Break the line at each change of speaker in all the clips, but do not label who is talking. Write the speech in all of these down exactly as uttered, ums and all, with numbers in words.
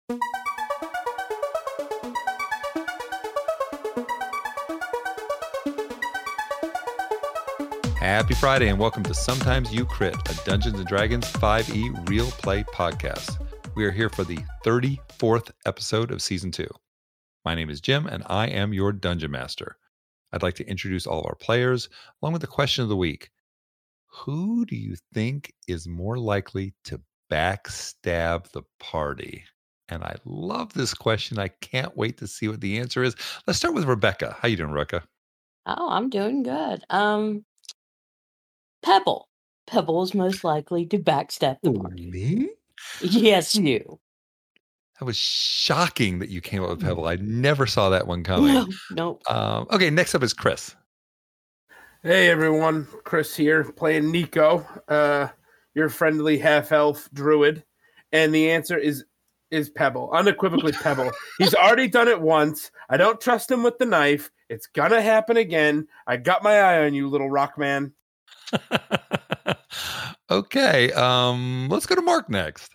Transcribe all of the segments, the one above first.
Happy Friday and welcome to Sometimes You Crit, a Dungeons and Dragons five E real play podcast. We are here for the thirty-fourth episode of season two. My name is Jim and I am your Dungeon Master. I'd like to introduce all of our players along with the question of the week. Who do you think is more likely to backstab the party? And I love this question. I can't wait to see what the answer is. Let's start with Rebecca. How you doing, Rebecca?
Oh, I'm doing good. Um, Pebble. Pebble is most likely to backstab the party.
Me?
Yes, you.
That was shocking that you came up with Pebble. I never saw that one coming.
No, nope.
Um, okay, next up is Chris.
Hey everyone, Chris here, playing Nico, uh, your friendly half-elf druid, and the answer is is Pebble, unequivocally Pebble. He's already done it once. I don't trust him with the knife. It's gonna happen again. I got my eye on you, little rock man.
Okay, um, let's go to Mark next.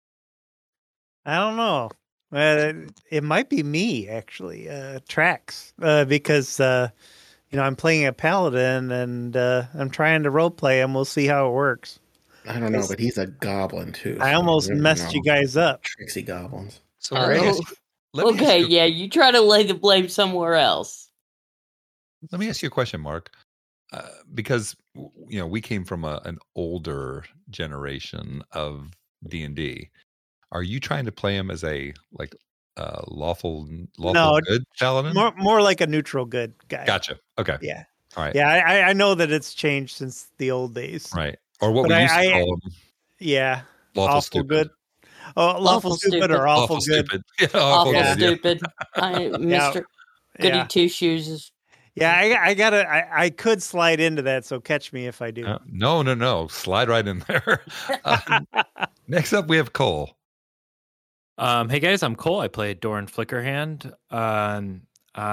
I don't know. Uh, it might be me, actually, uh, Trax, uh, because, uh, you know, I'm playing a paladin and uh, I'm trying to roleplay and we'll see how it works.
I don't know, but he's a goblin, too.
I
so
almost
never
messed
know.
you guys up.
Tricksy goblins.
So
Uh,
let me ask you- let me ask
Okay,
you-
yeah, you try to lay the blame somewhere else.
Let me ask you a question, Mark. Uh, because you know we came from a, an older generation of D and D. Are you trying to play him as a like uh, lawful lawful
No,
good paladin?
More, more like a neutral good guy.
Gotcha. Okay.
Yeah.
All right.
Yeah, I, I know that it's changed since the old days.
Right. Or what
But
we
I-
used to
I-
call him,
Yeah.
lawful
awful
stupid.
good. Oh, lawful,
Lawful
stupid,
stupid.
or awful,
Awful
good.
stupid. Yeah, awful
Awful
yeah.
good, yeah.
stupid. I, Mister Goody
Yeah.
Two Shoes is.
Yeah, I, I gotta. I, I could slide into that, so catch me if I do.
Uh, no, no, no. Slide right in there. Uh, next up, we have Cole.
Um, hey guys, I'm Cole. I play Doran Flickerhand. Um,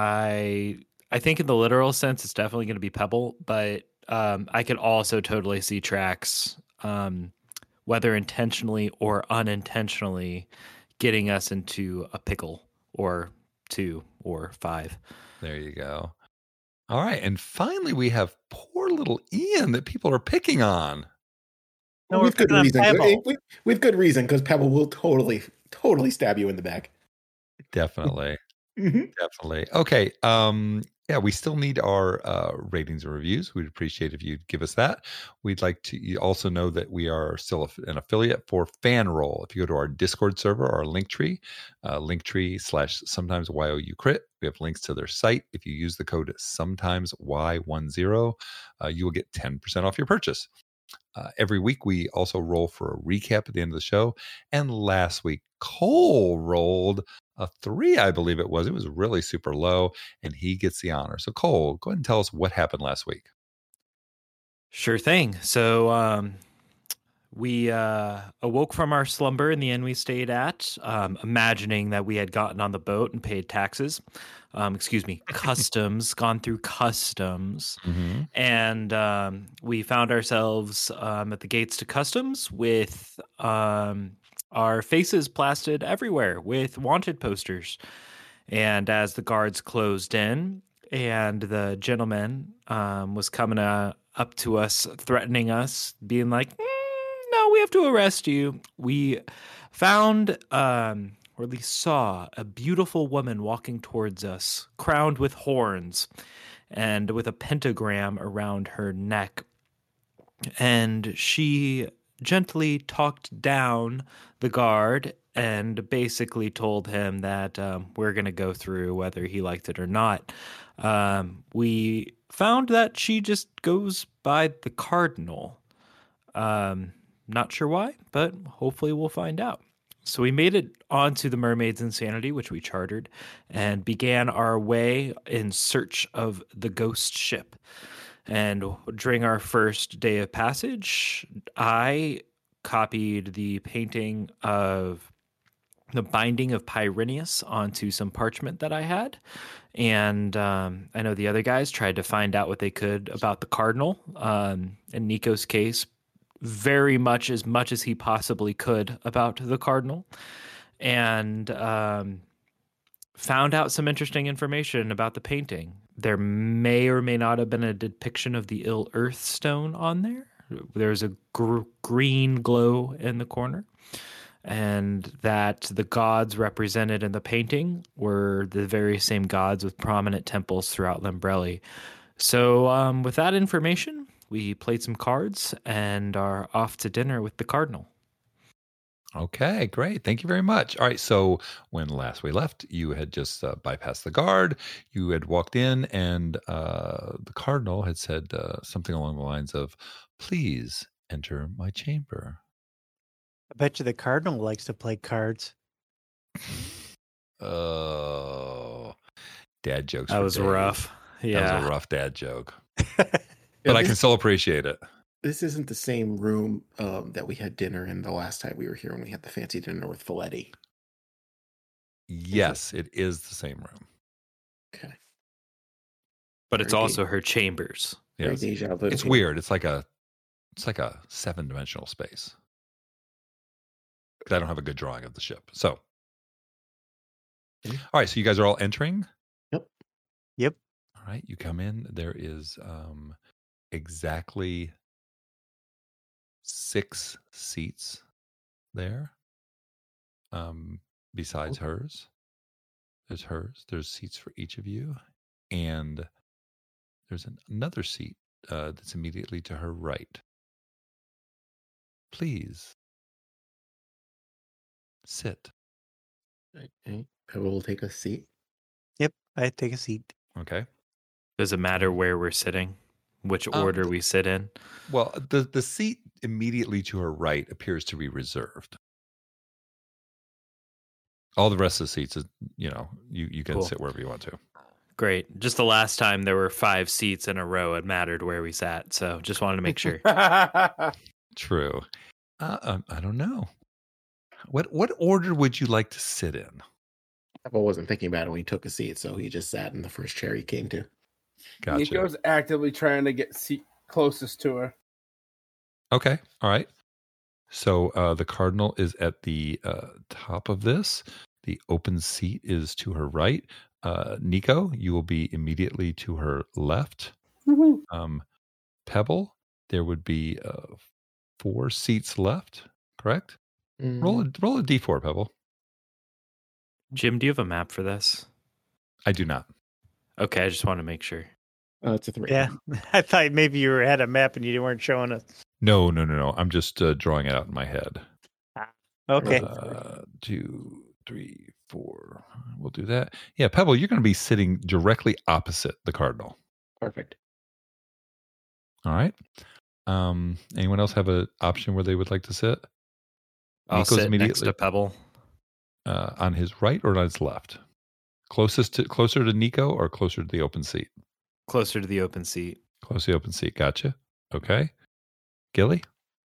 I I think in the literal sense, it's definitely going to be Pebble, but um, I could also totally see Trax, um, whether intentionally or unintentionally, getting us into a pickle or two or five.
There you go. All right, and finally, we have poor little Ian that people are picking on.
No,
Well,
we're
we've good
picking on
reason.
Pebble.
We, we, we've good reason because Pebble will totally, totally stab you in the back.
Definitely.
Mhm.
Definitely. Okay. Um, yeah, we still need our uh, ratings and reviews. We'd appreciate if you'd give us that. We'd like to you also know that we are still an affiliate for FanRoll. If you go to our Discord server, our Linktree, uh, Linktree slash sometimes Y O U crit, we have links to their site. If you use the code sometimes Y ten, uh, you will get ten percent off your purchase. Uh, every week, we also roll for a recap at the end of the show. And last week, Cole rolled a three, I believe it was. It was really super low, and he gets the honor. So, Cole, go ahead and tell us what happened last week.
Sure thing. So um, we uh, awoke from our slumber in the inn we stayed at, um, imagining that we had gotten on the boat and paid taxes. Um, excuse me, customs, gone through customs.
Mm-hmm.
And um, we found ourselves um, at the gates to customs with um, our faces plastered everywhere with wanted posters. And as the guards closed in and the gentleman um, was coming uh, up to us, threatening us, being like, mm, no, we have to arrest you. We found, um, or at least saw, a beautiful woman walking towards us, crowned with horns and with a pentagram around her neck. And she gently talked down the guard and basically told him that um, we're going to go through whether he liked it or not. Um, we found that she just goes by the Cardinal. Um, not sure why, but hopefully we'll find out. So we made it onto the Mermaid's Insanity, which we chartered, and began our way in search of the ghost ship. And during our first day of passage, I copied the painting of the binding of Pyreneus onto some parchment that I had. And um, I know the other guys tried to find out what they could about the Cardinal. Um, in Nico's case, very much as much as he possibly could about the Cardinal. and um, found out some interesting information about the painting. There may or may not have been a depiction of the ill earth stone on there. There's a gr- green glow in the corner, and that the gods represented in the painting were the very same gods with prominent temples throughout Lembrelli. So um, with that information, we played some cards and are off to dinner with the Cardinal.
Okay, great. Thank you very much. All right. So when last we left, you had just uh, bypassed the guard. You had walked in, and uh, the Cardinal had said uh, something along the lines of, "Please enter my chamber."
I bet you the Cardinal likes to play cards.
Oh, dad jokes.
That
for
was
days.
rough. Yeah.
That was a rough dad joke,
Yeah,
but I
this,
can still appreciate it.
this isn't the same room um, that we had dinner in the last time we were here when we had the fancy dinner with Folletti.
Yes, it is the same room.
Okay.
But it's
Very
also her chambers.
Very
Yes.
deja vu.
It's weird. It's like a, it's like a seven-dimensional space. But I don't have a good drawing of the ship. So,
Okay.
all right. So you guys are all entering.
Yep.
Yep.
All right. You come in. There is um, exactly six seats there. Um, besides hers, there's hers. There's seats for each of you, and there's an, another seat uh, that's immediately to her right. Please sit.
Okay. Pebble will take a seat.
Yep. I take a seat.
Okay.
Does it matter where we're sitting? Which
Um,
order we sit in?
Well, the the seat immediately to her right appears to be reserved. All the rest of the seats, is, you know, you, you can
Cool.
sit wherever you want to.
Great. Just the last time there were five seats in a row, it mattered where we sat. So just wanted to make sure.
True. Uh, um, I don't know. What what order would you like to sit in?
Pebble wasn't thinking about it when he took a seat, so he just sat in the first chair he came to.
Gotcha.
Nico's actively trying to get seat closest to her.
Okay. All right. So uh, the Cardinal is at the uh, top of this. The open seat is to her right. Uh, Nico, you will be immediately to her left.
Woohoo.
Um, Pebble, there would be uh, four seats left, correct?
Mm,
Roll a, roll a d four, Pebble.
Jim, do you have a map for this?
I do not.
Okay, I just want to make sure.
uh, it's a three.
Yeah. I thought maybe you were had a map and you weren't showing us.
No, no, no, no. I'm just uh, drawing it out in my head.
Okay.
Uh, two, three, four. We'll do that. Yeah, Pebble, you're going to be sitting directly opposite the Cardinal.
Perfect.
All right. Um, anyone else have an option where they would like to sit?
I'll
Nico's
sit next to Pebble.
uh, on his right or on his left? Closest to closer to Nico or closer to the open seat?
Closer to the open seat.
Close to the open seat. Gotcha. Okay. Gilly?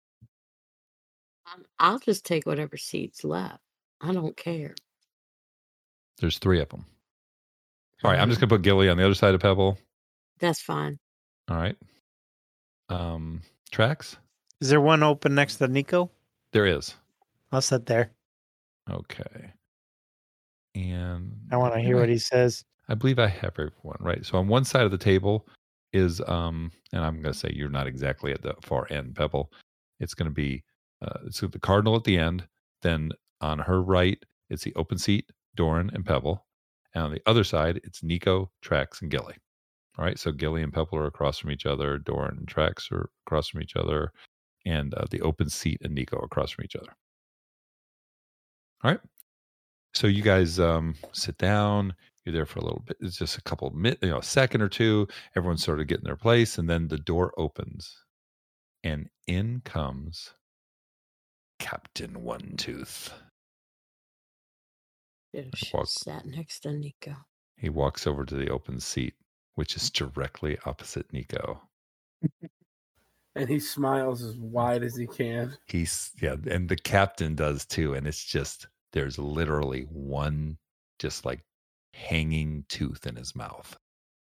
Um, I'll just take whatever seat's left. I don't care.
There's three of them. All right. I'm just going to put Gilly on the other side of Pebble.
That's fine.
All right. Um, Trax?
Is there one open next to Nico?
There is.
I'll sit there.
Okay. And
I want to hear what he says.
I believe I have everyone, right? So on one side of the table is, um, and I'm going to say you're not exactly at the far end, Pebble. It's going to be, uh, it's the Cardinal at the end. Then on her right, it's the open seat, Doran and Pebble. And on the other side, it's Nico, Trax, and Gilly. All right. So Gilly and Pebble are across from each other. Doran and Trax are across from each other. And uh, the open seat and Nico are across from each other. All right. So you guys um, sit down. You're there for a little bit. It's just a couple of minutes, you know, a second or two. Everyone's sort of getting their place, and then the door opens, and in comes Captain One Tooth.
Should have
walk-
sat next to Nico.
He walks over to the open seat, which is directly opposite Nico.
And he smiles as wide as he can.
He's yeah, and the captain does too. And it's just there's literally one just like hanging tooth in his mouth.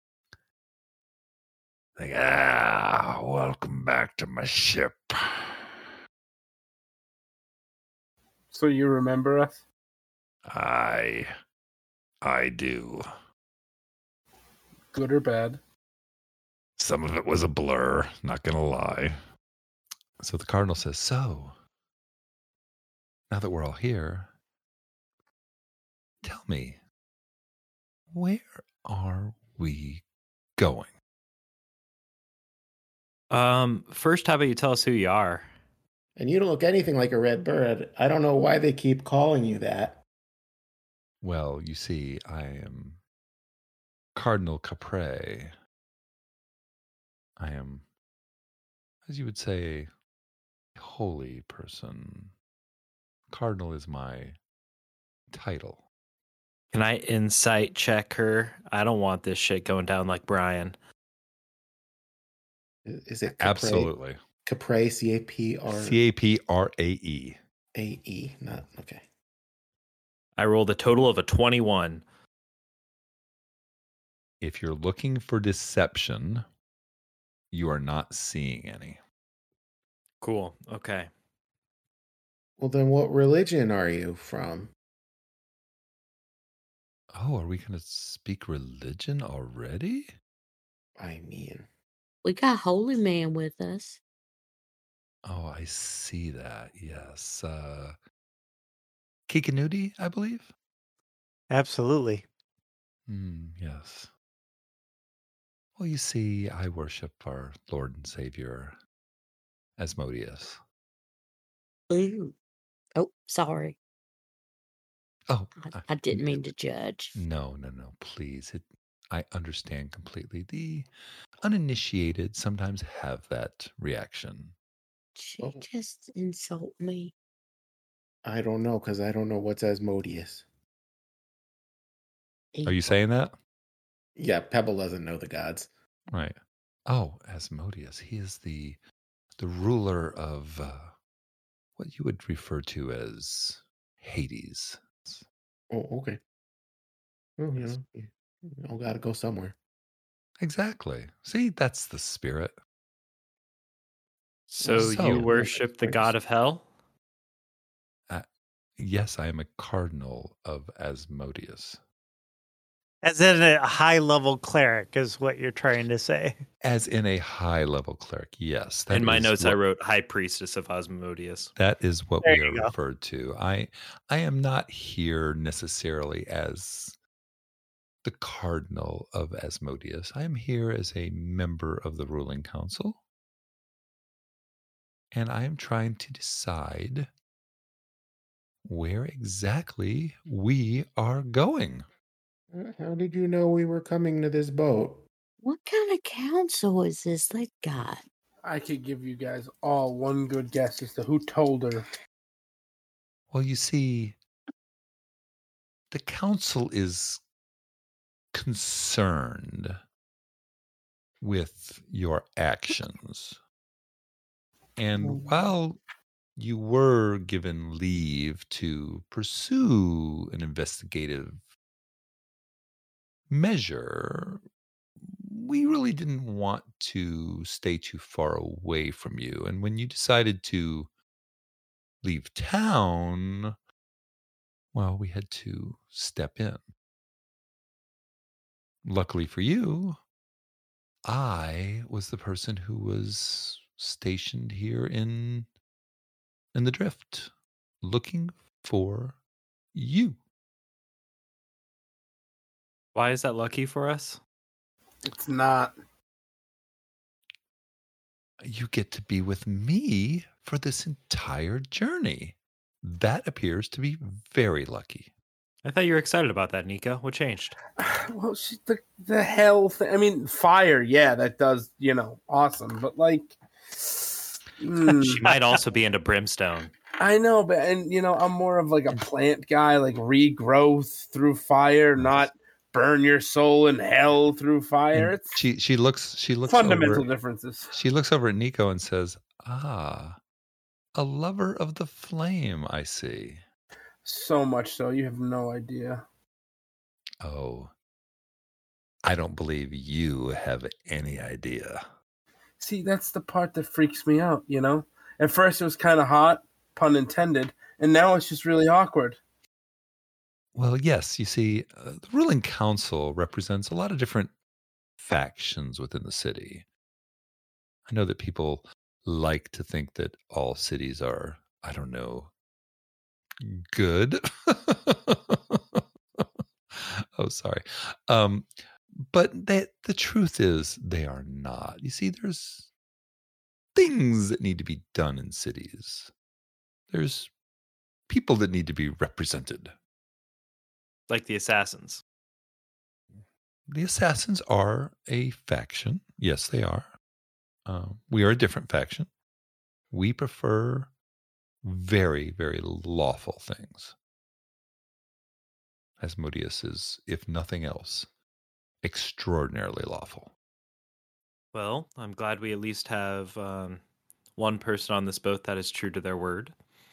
Like, ah, welcome back to my ship.
So you remember us?
I, I do.
Good or bad?
Some of it was a blur, not going to lie. So the Cardinal says, so, now that we're all here, tell me, where are we going?
Um, first, how about you tell us who you are?
And you don't look anything like a red bird. I don't know why they keep calling you that.
Well, you see, I am Cardinal Capre. I am, as you would say, a holy person. Cardinal is my title.
Can I insight check her? I don't want this shit going down like Brian.
Is it Capre?
Absolutely.
Capre, C A P R
C A P R A E.
A E, not, okay.
I rolled a total of a twenty-one.
If you're looking for deception, you are not seeing any.
Cool. Okay.
Well, then what religion are you from?
Oh, are we going to speak religion already?
I mean,
We got Holy Man with us.
Oh, I see that. Yes. Uh, Kikanudi, I believe.
Absolutely.
Mm, yes. Well, you see, I worship our Lord and Savior, Asmodeus.
Ooh. Oh, sorry.
Oh,
I,
uh,
I didn't mean to judge.
No, no, no. Please. It, I understand completely. The uninitiated sometimes have that reaction.
She
Oh.
just insult me.
I don't know, because I don't know what's Asmodeus.
Are you saying that?
Yeah, Pebble doesn't know the gods.
Right. Oh, Asmodeus. He is the the ruler of uh, what you would refer to as Hades.
Oh, okay. Well, you know, you all got to go somewhere.
Exactly. See, that's the spirit.
So,
So-
you worship the god of hell?
Uh, yes, I am a cardinal of Asmodeus.
As in a high level cleric is what you're trying to say.
As in a high level cleric, yes. that
In my
is
notes, I
what-
wrote High Priestess of Asmodeus.
That is what
There
we
you
are
go.
referred to. I I am not here necessarily as the cardinal of Asmodeus. I am here as a member of the ruling council. And I am trying to decide where exactly we are going.
Uh, How did you know we were coming to this boat?
What kind of council is this they got?
I could give you guys all one good guess as to who told her.
Well, you see, the council is concerned with your actions. And while you were given leave to pursue an investigative measure, we really didn't want to stay too far away from you. And when you decided to leave town, well, we had to step in. Luckily for you, I was the person who was stationed here in in the drift, looking for you.
Why is that lucky for us?
It's not.
You get to be with me for this entire journey. That appears to be very lucky.
I thought you were excited about that, Nico. What changed?
Well, she, the the hell thing. I mean, fire. Yeah, that does. You know, awesome. But like, mm,
She might also be into brimstone.
I know, but and you know, I'm more of like a plant guy, like regrowth through fire, not burn your soul in hell through fire.
And
It's
she she looks she looks
fundamental
over,
differences.
she looks over at Nico and says, "Ah, a lover of the flame, I see."
So much so, you have no idea.
Oh, I don't believe you have any idea.
See, that's the part that freaks me out. You know, at first it was kind of hot, pun intended, and now it's just really awkward.
Well, yes. You see, uh, the ruling council represents a lot of different factions within the city. I know that people like to think that all cities are, I don't know, good. Oh, sorry. Um, but that the truth is they are not. You see, there's things that need to be done in cities. There's people that need to be represented.
Like the assassins.
The assassins are a faction. Yes, they are. Uh, we are a different faction. We prefer very, very lawful things. Asmodeus is, if nothing else, extraordinarily lawful.
Well, I'm glad we at least have um, one person on this boat that is true to their word.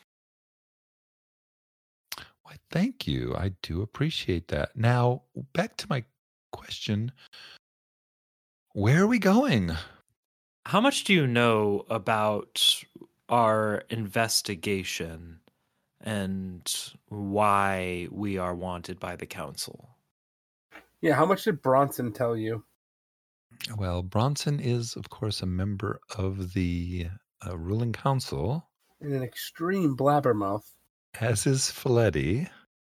Why, thank you. I do appreciate that. Now, back to my question. Where are we going?
How much do you know about our investigation and why we are wanted by the council?
Yeah, how much did Bronson tell you?
Well, Bronson is, of course, a member of the uh, ruling council,
In an extreme blabbermouth.
as is Faletti,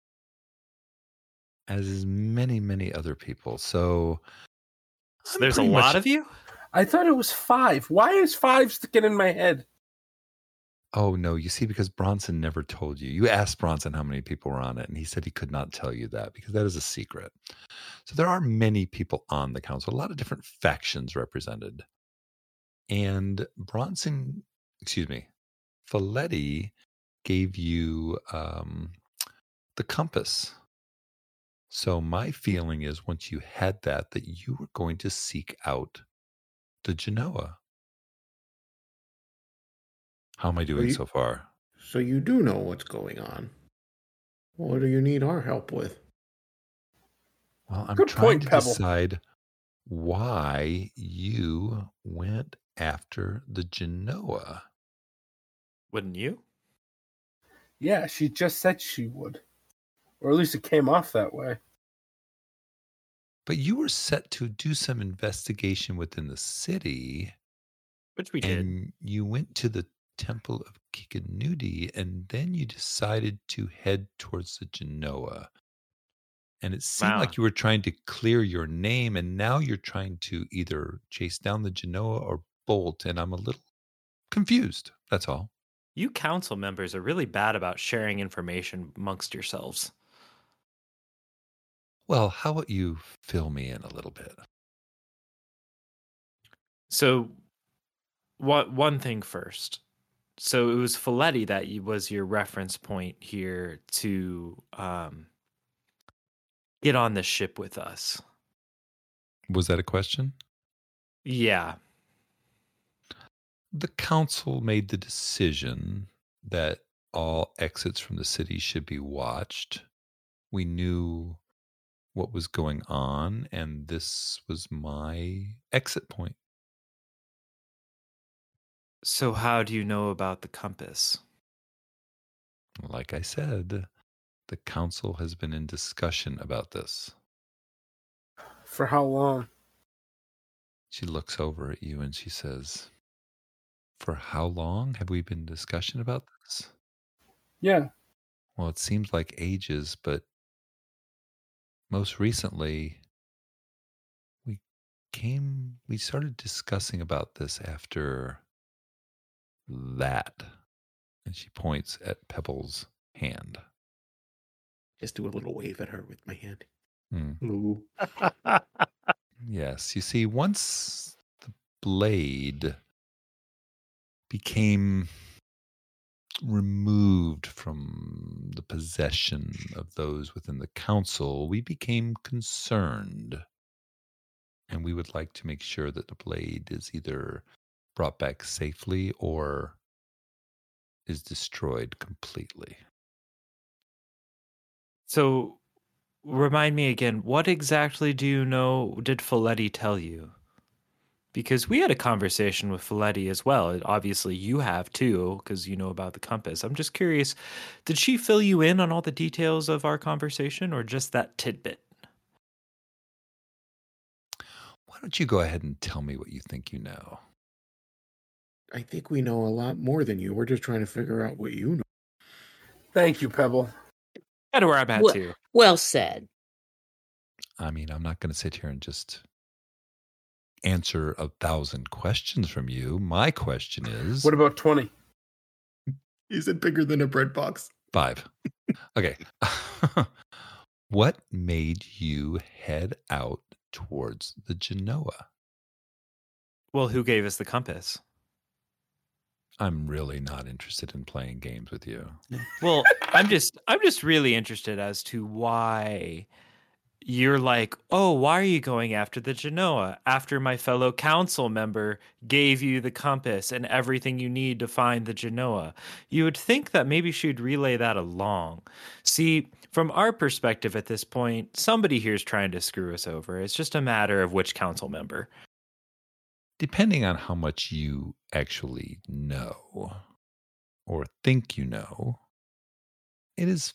as is many, many other people. So,
So
I'm
there's a
pretty
lot
much-
of you?
I thought it was five. Why is five sticking in my head?
Oh, no, you see, because Bronson never told you. You asked Bronson how many people were on it, and he said he could not tell you that because that is a secret. So there are many people on the council, a lot of different factions represented. And Bronson, excuse me, Faletti gave you um, the compass. So my feeling is once you had that, that you were going to seek out the Genoa. How am I doing
you-
so far?
So you do know what's going on. What do you need our help with?
Well, I'm
Good
trying
point,
to
Pebble.
decide why you went after the Genoa.
Wouldn't you?
Yeah, she just said she would. Or at least it came off that way.
But you were set to do some investigation within the city,
Which we did.
and you went to the Temple of Kikanudi, and then you decided to head towards the Genoa. And it seemed
Wow.
like you were trying to clear your name, and now you're trying to either chase down the Genoa or bolt, and I'm a little confused. That's all.
You council members are really bad about sharing information amongst yourselves.
Well, how about you fill me in a little bit?
So, what one thing first. So it was Faletti that you- was your reference point here to um, get on the ship with us.
Was that a question?
Yeah.
The council made the decision that all exits from the city should be watched. We knew what was going on, and this was my exit point.
So how do you know about the compass?
Like I said, the council has been in discussion about this.
For how long?
She looks over at you and she says, "For how long have we been in discussion about this?"
Yeah.
Well, it seems like ages, but most recently we came, we started discussing about this after that. And she points at Pebble's hand.
Just do a little wave at her with my hand.
Hmm.
Ooh.
Yes, you see, once the blade became removed from the possession of those within the council, we became concerned. And we would like to make sure that the blade is either brought back safely or is destroyed completely.
So remind me again, what exactly do you know did Faletti tell you? because we had a conversation with Folletti as well. And obviously, you have too, because you know about the compass. I'm just curious, did she fill you in on all the details of our conversation, or just that tidbit?
Why don't you go ahead and tell me what you think you know?
I think we know a lot more than you. We're just trying to figure out what you know.
Thank you, Pebble.
Kind of where I'm at
Well,
too.
well said.
I mean, I'm not going to sit here and just answer a thousand questions from you. My question is,
What about twenty?
Is it bigger than a bread box?
five. Okay. What made you head out towards the Genoa?
Well, who gave us the compass?
I'm really not interested in playing games with you.
Well, I'm just I'm just really interested as to why you're like, oh, why are you going after the Genoa after my fellow council member gave you the compass and everything you need to find the Genoa? You would think that maybe she'd relay that along. See, from our perspective at this point, somebody here's trying to screw us over. It's just a matter of which council member.
Depending on how much you actually know or think you know, it is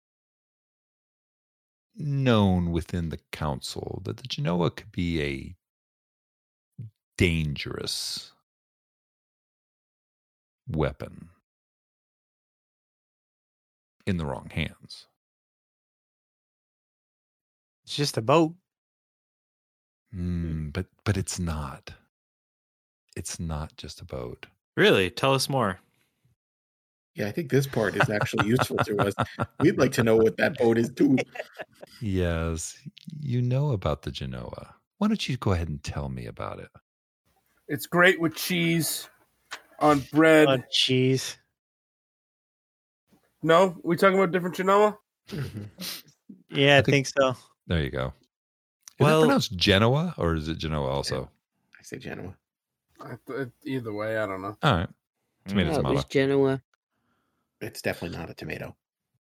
known within the council that the Genoa could be a dangerous weapon in the wrong hands.
It's just a boat.
Mm, but but it's not. It's not just a boat.
Really? Tell us more.
Yeah, I think this part is actually useful to us. We'd like to know what that boat is too.
Yes, you know about the Genoa. Why don't you go ahead and tell me about it?
It's great with cheese on bread.
Oh, cheese.
No, we talking about different Genoa?
Yeah, I,
I
think,
think-
so.
There you go. Is
Well-
it pronounced Genoa or is it Genoa also?
I say Genoa.
I th- either way, I don't know.
All right. Tomato,
Oh, it
tomato.
was Genoa.
It's definitely not a tomato.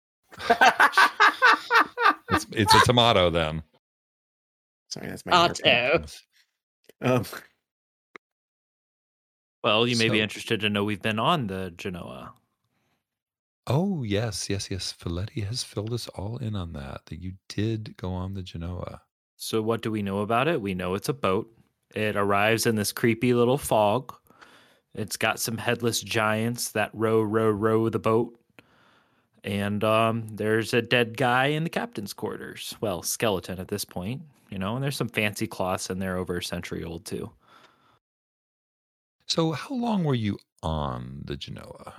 It's, it's a tomato then.
Sorry, that's my
Otto.
Um,
Well, you may be
So-
interested to know we've been on the Genoa.
Oh, yes, yes, yes. Folletti has filled us all in on that, that you did go on the Genoa.
So what do we know about it? We know it's a boat. It arrives in this creepy little fog. It's got some headless giants that row, row, row the boat. And um, there's a dead guy in the captain's quarters. Well, skeleton at this point, you know, and there's some fancy cloths in there over a century old too.
So how long were you on the Genoa?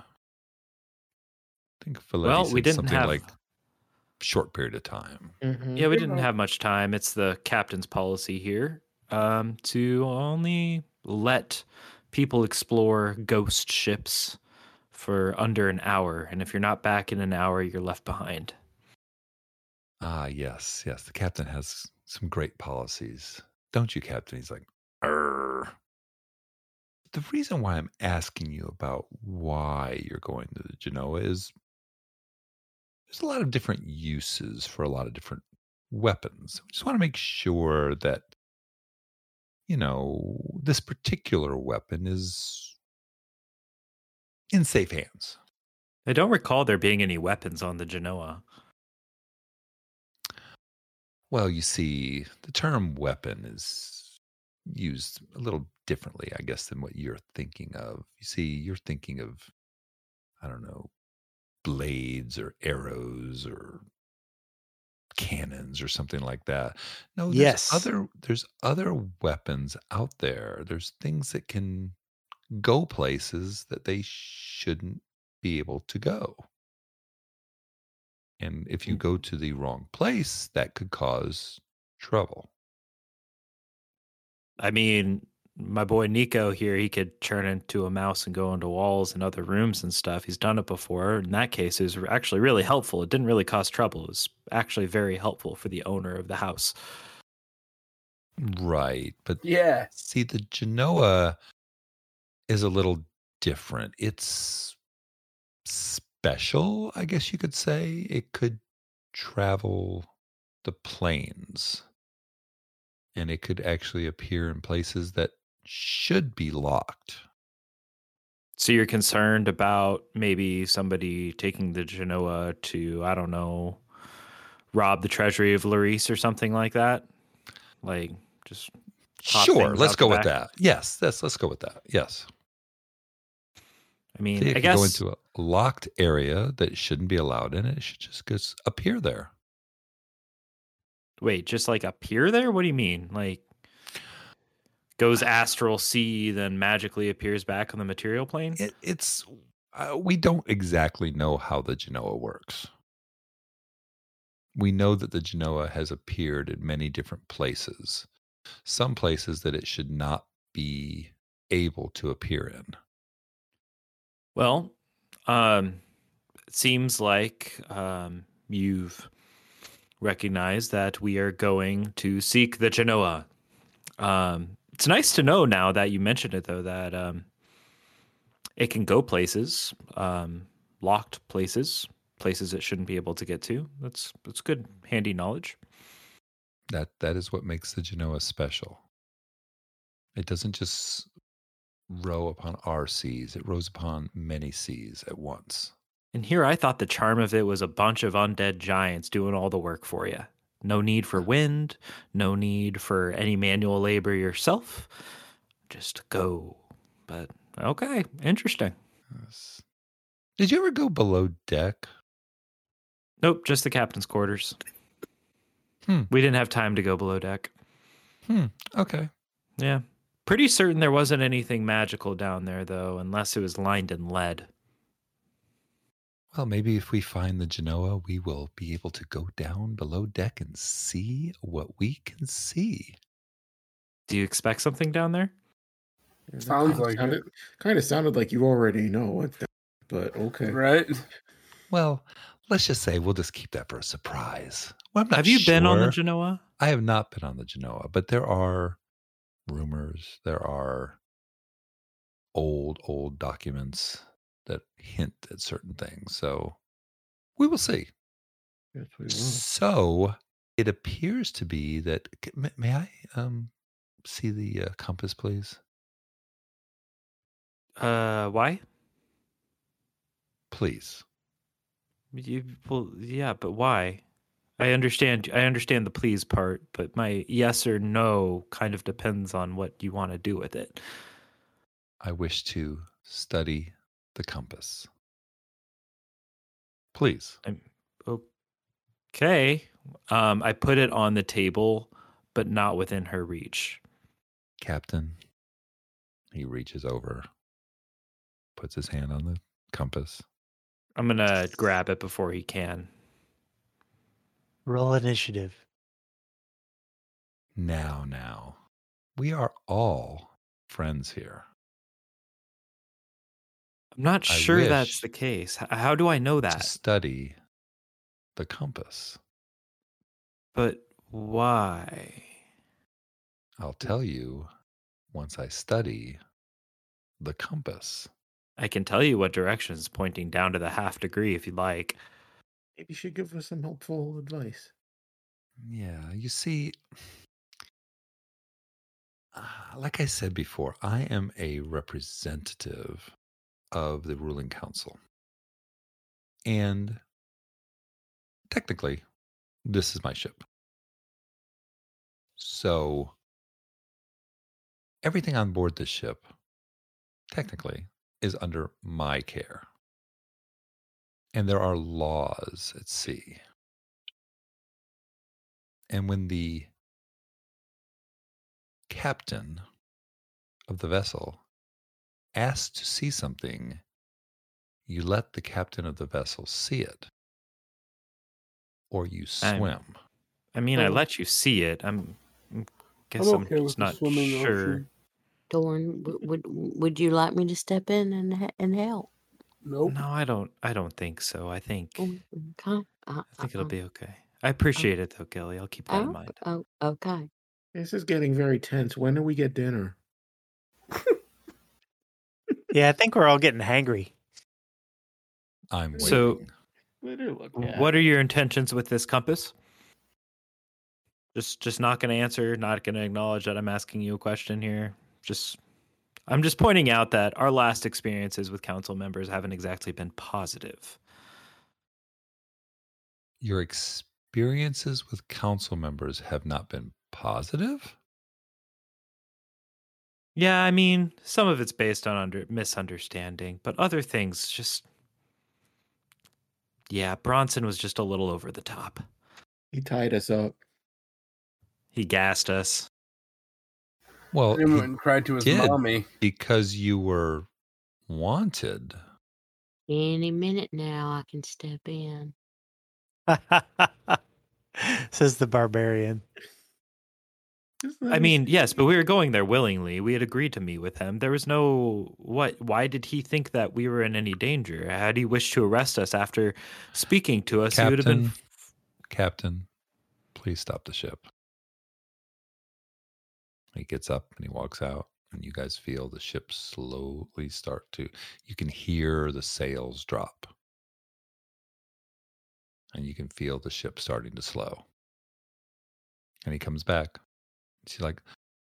I think Folletti
Well,
said
we didn't
something
have
like short period of time.
Mhm.
Yeah, we
Good
didn't
enough.
have much time. It's the captain's policy here um, to only let people explore ghost ships for under an hour. And if you're not back in an hour, you're left behind.
Ah, yes, yes. The captain has some great policies. Don't you, Captain? He's like, Arr. The reason why I'm asking you about why you're going to the Genoa is there's a lot of different uses for a lot of different weapons. We just want to make sure that, you know, this particular weapon is in safe hands.
I don't recall there being any weapons on the Genoa.
Well, you see, the term weapon is used a little differently, I guess, than what you're thinking of. You see, you're thinking of, I don't know, blades or arrows or cannons or something like that. No, there's
Yes.
other there's other weapons out there. There's things that can go places that they shouldn't be able to go. And if you go to the wrong place, that could cause trouble.
I mean, my boy Nico here, he could turn into a mouse and go into walls and other rooms and stuff. He's done it before. In that case, it was actually really helpful. It didn't really cause trouble. It was actually very helpful for the owner of the house.
Right. But
Yeah.
see, the Genoa is a little different. It's special, I guess you could say. It could travel the plains, and it could actually appear in places that should be locked.
So you're concerned about maybe somebody taking the Genoa to, I don't know, rob the treasury of Larice or something like that? Like, just pop
Sure,
things
let's
out
go
the
with
back?
that. Yes, that's let's go with that. Yes.
I mean,
They
I
could
guess.
go into a locked area that shouldn't be allowed in it. It should just just appear there.
Wait, just like appear there? What do you mean? Like, goes astral sea, then magically appears back on the material plane?
It, it's uh, we don't exactly know how the Genoa works. We know that the Genoa has appeared in many different places. Some places that it should not be able to appear in.
Well, um, it seems like um, you've recognized that we are going to seek the Genoa. Um, it's nice to know now that you mentioned it, though, that um, it can go places, um, locked places, places it shouldn't be able to get to. That's that's good, handy knowledge.
That that is what makes the Genoa special. It doesn't just row upon our seas; it rows upon many seas at once.
And here I thought the charm of it was a bunch of undead giants doing all the work for you. No need for wind, no need for any manual labor yourself. Just go. But okay, interesting.
Yes. Did you ever go below deck?
Nope, just the captain's quarters.
Hmm.
We didn't have time to go below deck.
Hmm. Okay.
Yeah. Pretty certain there wasn't anything magical down there, though, unless it was lined in lead.
Well, maybe if we find the Genoa, we will be able to go down below deck and see what we can see.
Do you expect something down there?
Sounds like
sounded,
it.
Kind of sounded like you already know what, the, but okay.
Right?
Well, let's just say we'll just keep that for a surprise. Well, I'm not
Have you been on the
sure.
Genoa?
I have not been on the Genoa, but there are rumors, there are old, old documents that hint at certain things. So we will see.
Yes, we will.
So it appears to be that. May, may I um, see the uh, compass, please?
Uh, why?
Please.
You, well, yeah, but why? I understand. I understand the please part, but my yes or no kind of depends on what you want to do with it.
I wish to study the compass. Please.
I'm okay. Um, I put it on the table, but not within her reach.
Captain. He reaches over, puts his hand on the compass.
I'm gonna grab it before he can.
Roll initiative.
Now, now. We are all friends here.
I'm not
I
sure
wish
that's the case. H- How do I know
To
that?
study the compass.
But why?
I'll tell you once I study the compass.
I can tell you what direction is pointing down to the half degree if you'd like.
Maybe you should give us some helpful advice.
Yeah, you see, uh, like I said before, I am a representative of the ruling council. And technically, this is my ship. So everything on board this ship, technically, is under my care. And there are laws at sea. And when the captain of the vessel asks to see something, you let the captain of the vessel see it, or you
I'm-
swim.
I mean, I
Oh.
let you see it. I'm I guess
I'm
I'm,
okay with
just
the
not
swimming
sure.
option.
Dorn, w- would would you like me to step in and he- and help?
Nope.
No, I don't. I don't think so. I think
Oh, okay. Uh,
I think it'll
uh,
be okay. I appreciate it though, Kelly. I'll keep that in
oh,
mind.
oh, okay.
This is getting very tense. When do we get dinner?
Yeah, I think we're all getting hangry.
I'm waiting.
So-
We do look at
What are your intentions with this compass? Just, just not going to answer. Not going to acknowledge that I'm asking you a question here. just I'm just pointing out that our last experiences with council members haven't exactly been positive.
Your experiences with council members have not been positive?
Yeah, I mean, some of it's based on under misunderstanding, but other things just yeah, Bronson was just a little over the top.
He tied us up.
He gassed us.
Well,
He went and cried to his
did.
mommy.
because you were wanted.
Any minute now, I can step in.
Says the barbarian.
I mean, yes, but we were going there willingly. We had agreed to meet with him. There was no what why did he think that we were in any danger? Had he wished to arrest us after speaking to us, he would have been
Captain, Captain, please stop the ship. He gets up and he walks out, and you guys feel the ship slowly start to, you can hear the sails drop. And you can feel the ship starting to slow. And he comes back. She's like,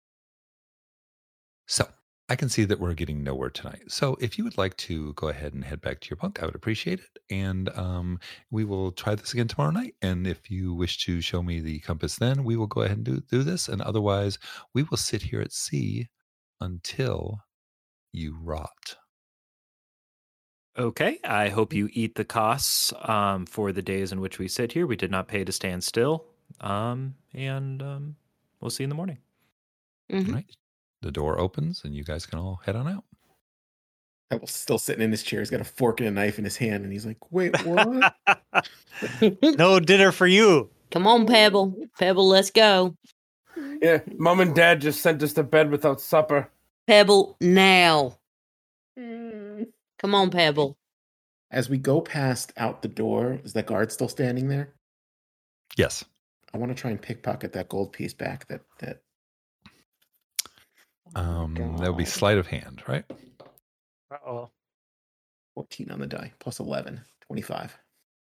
so I can see that we're getting nowhere tonight. So if you would like to go ahead and head back to your bunk, I would appreciate it. And um, we will try this again tomorrow night. And if you wish to show me the compass then, we will go ahead and do, do this. And otherwise, we will sit here at sea until you rot.
okay. I hope you eat the costs um, for the days in which we sit here. We did not pay to stand still. Um, and um, we'll see you in the morning.
Mhm.
All right. The door opens and you guys can all head on out.
Pebble's still sitting in his chair. He's got a fork and a knife in his hand, and he's like, "Wait, what?"
No dinner for you.
Come on, Pebble. Pebble, let's go.
Yeah, mom and dad just sent us to bed without supper.
Pebble, now. Come on, Pebble.
As we go past out the door, is that guard still standing there?
Yes.
I want to try and pickpocket that gold piece back. That that
Um, that would be sleight of hand, right?
Uh-oh.
fourteen on the die plus eleven, twenty-five.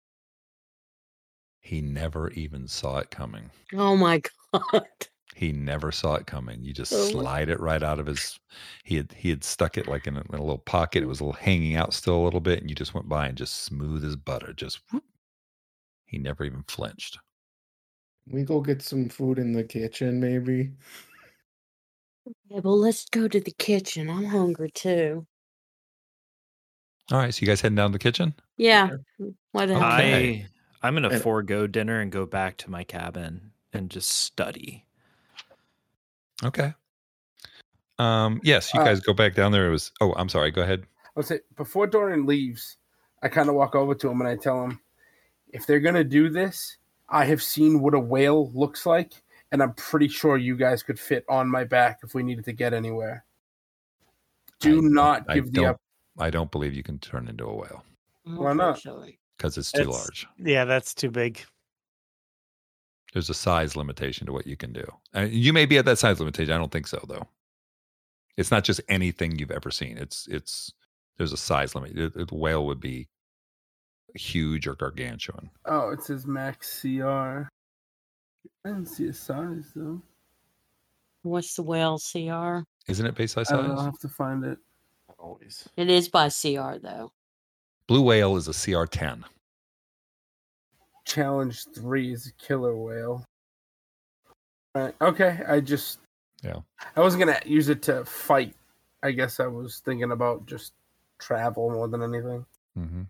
He never even saw it coming.
Oh, my God.
He never saw it coming. You just
Oh, my-
slide it right out of his. He had he had stuck it like in a, in a little pocket. It was a little hanging out still a little bit, and you just went by and just smooth as butter. Just whoop. He never even flinched.
We go get some food in the kitchen, maybe.
Pebble, let's go to the kitchen. I'm hungry, too.
All right, so you guys heading down to the kitchen?
Yeah. What the hell?
Okay.
I I'm gonna
And-
forego dinner and go back to my cabin and just study.
Okay. Um. Yes, you
Uh,
guys go back down there. It was. Oh, I'm sorry. Go ahead.
I would say before Dorian leaves, I kind of walk over to him and I tell him, if they're gonna do this, I have seen what a whale looks like, and I'm pretty sure you guys could fit on my back if we needed to get anywhere. Do
I-
not
I
give the
don't-
up.
I don't believe you can turn into a whale
Why not?
Unfortunately.
because it's too
It's-
large.
Yeah, that's too big.
There's a size limitation to what you can do. Uh, you may be at that size limitation. I don't think so, though. It's not just anything you've ever seen. It's it's there's a size limit. The the whale would be huge or gargantuan.
Oh, it says max C R. I didn't see a size though.
What's the whale C R?
Isn't it based by
I don't know. I'll
size?
have to find it.
Always.
It is by C R, though.
Blue whale is a C R ten.
Challenge three is a killer whale. Right. Okay. I just.
Yeah.
I wasn't gonna use it to fight. I guess I was thinking about just travel more than anything.
Mm-hmm.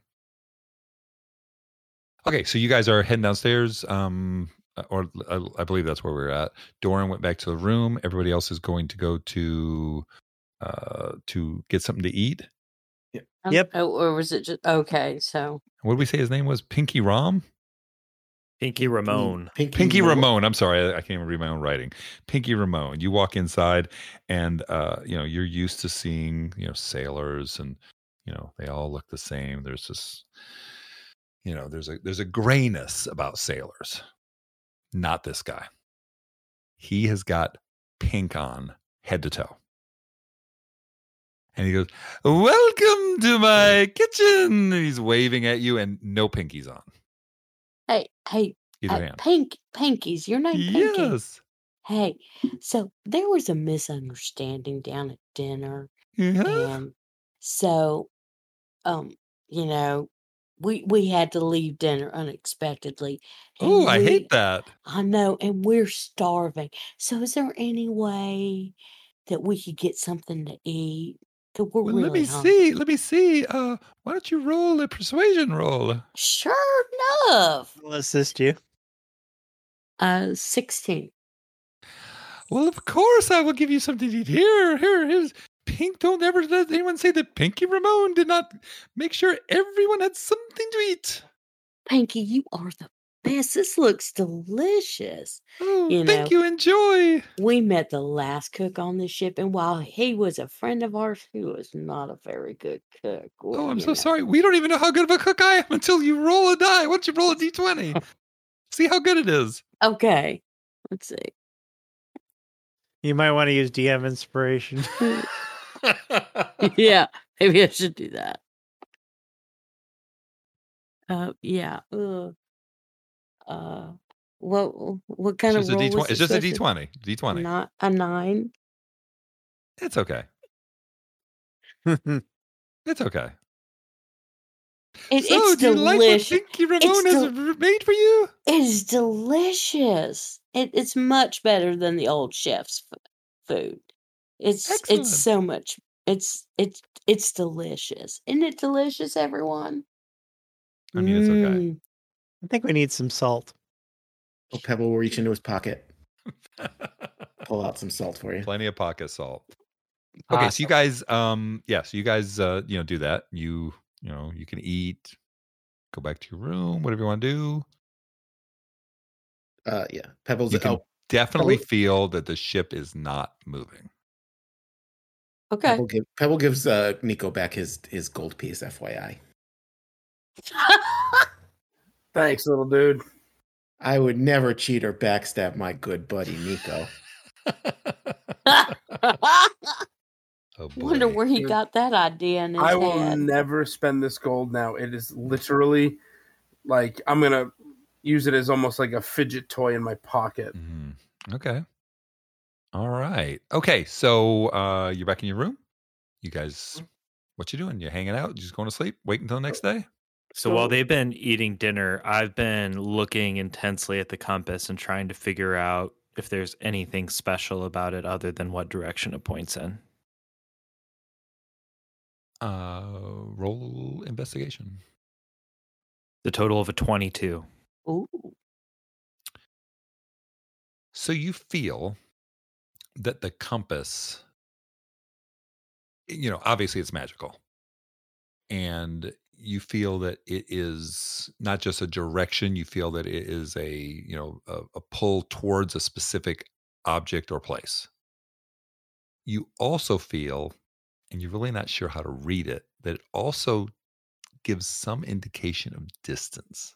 Okay, so you guys are heading downstairs, um, or I, I believe that's where we're at. Doran went back to the room. Everybody else is going to go to uh, to get something to eat.
Um,
Yep.
oh, or was it just okay? So
What did we say his name was? Pinky Rom?
Pinky Ramon.
Pinky,
Pinky
Ramon.
Ramon. I'm sorry, I, I can't even read my own writing. Pinky Ramon. You walk inside, and uh, you know you're used to seeing you know sailors, and you know they all look the same. There's this, you know, there's a there's a grayness about sailors. Not this guy. He has got pink on head to toe, and he goes, "Welcome to my kitchen." And he's waving at you, and no pinkies on
hey, hey,
either
uh,
hand.
Pink, Pinkies, your name Pinky.
Yes.
Hey, so there was a misunderstanding down at dinner,
Yeah.
and so um, you know, we we had to leave dinner unexpectedly,
Oh,
and
I hate
we
that.
I know, and we're starving. So is there any way that we could get something to eat? 'Cause we're
Well, let
really
me
hungry.
see. Let me see. Uh, why don't you roll a persuasion roll?
Sure enough.
I'll assist you.
Uh, sixteen.
Well, of course I will give you something to eat. Here, here, here's Pink. Don't ever let anyone say that Pinky Ramon did not make sure everyone had something to eat.
Pinky, you are the best. This looks delicious.
Oh,
You
thank
know,
you. Enjoy.
we met the last cook on the ship, and while he was a friend of ours, he was not a very good cook. Well,
Oh, I'm
you
so
know.
sorry. We don't even know how good of a cook I am until you roll a die. Why don't you roll a d twenty? See how good it is.
Okay. Let's see.
You might want to use D M inspiration.
Yeah, maybe I should do that. Uh, yeah. Uh, uh, what what kind
It's
of
just a
roll
d
was
twenty.
it
It's just a
supposed to?
d twenty. d twenty.
Not a nine.
It's okay. It's okay.
It,
So,
it's
do you like what
delicious.
Pinky Ramon
It's
has
del-
r- made for you?
It is delicious. It, it's much better than the old chef's f- food. It's
Excellent.
it's so much. It's it's it's delicious. Isn't it delicious, everyone?
I mean, it's okay.
Mm.
I think we need some salt.
Oh, Pebble will reach into his pocket, pull out some salt for you.
Plenty of pocket salt. Okay, so you
Awesome.
guys, um, yeah, so you guys, uh, you know, do that. You, you know, you can eat, go back to your room, whatever you want to do.
Uh, yeah, Pebbles.
You can
Oh,
definitely
Pebble-
feel that the ship is not moving.
Okay.
Pebble, give, Pebble gives uh, Nico back his his gold piece. F Y I.
Thanks, little dude.
I would never cheat or backstab my good buddy Nico.
Oh boy.
Wonder where he
Dude,
got that idea in his
I will
head.
never spend this gold now. It is literally like I'm gonna use it as almost like a fidget toy in my pocket.
Mhm. Okay. All right. Okay, so uh, you're back in your room. You guys, what you doing? You hanging out? You just going to sleep? Wait until the next day?
So while they've been eating dinner, I've been looking intensely at the compass and trying to figure out if there's anything special about it other than what direction it points in.
Uh, roll investigation.
The total of a twenty-two.
Ooh.
So you feel that the compass, you know, obviously it's magical. And you feel that it is not just a direction, you feel that it is a, you know, a, a pull towards a specific object or place. You also feel, and you're really not sure how to read it, that it also gives some indication of distance.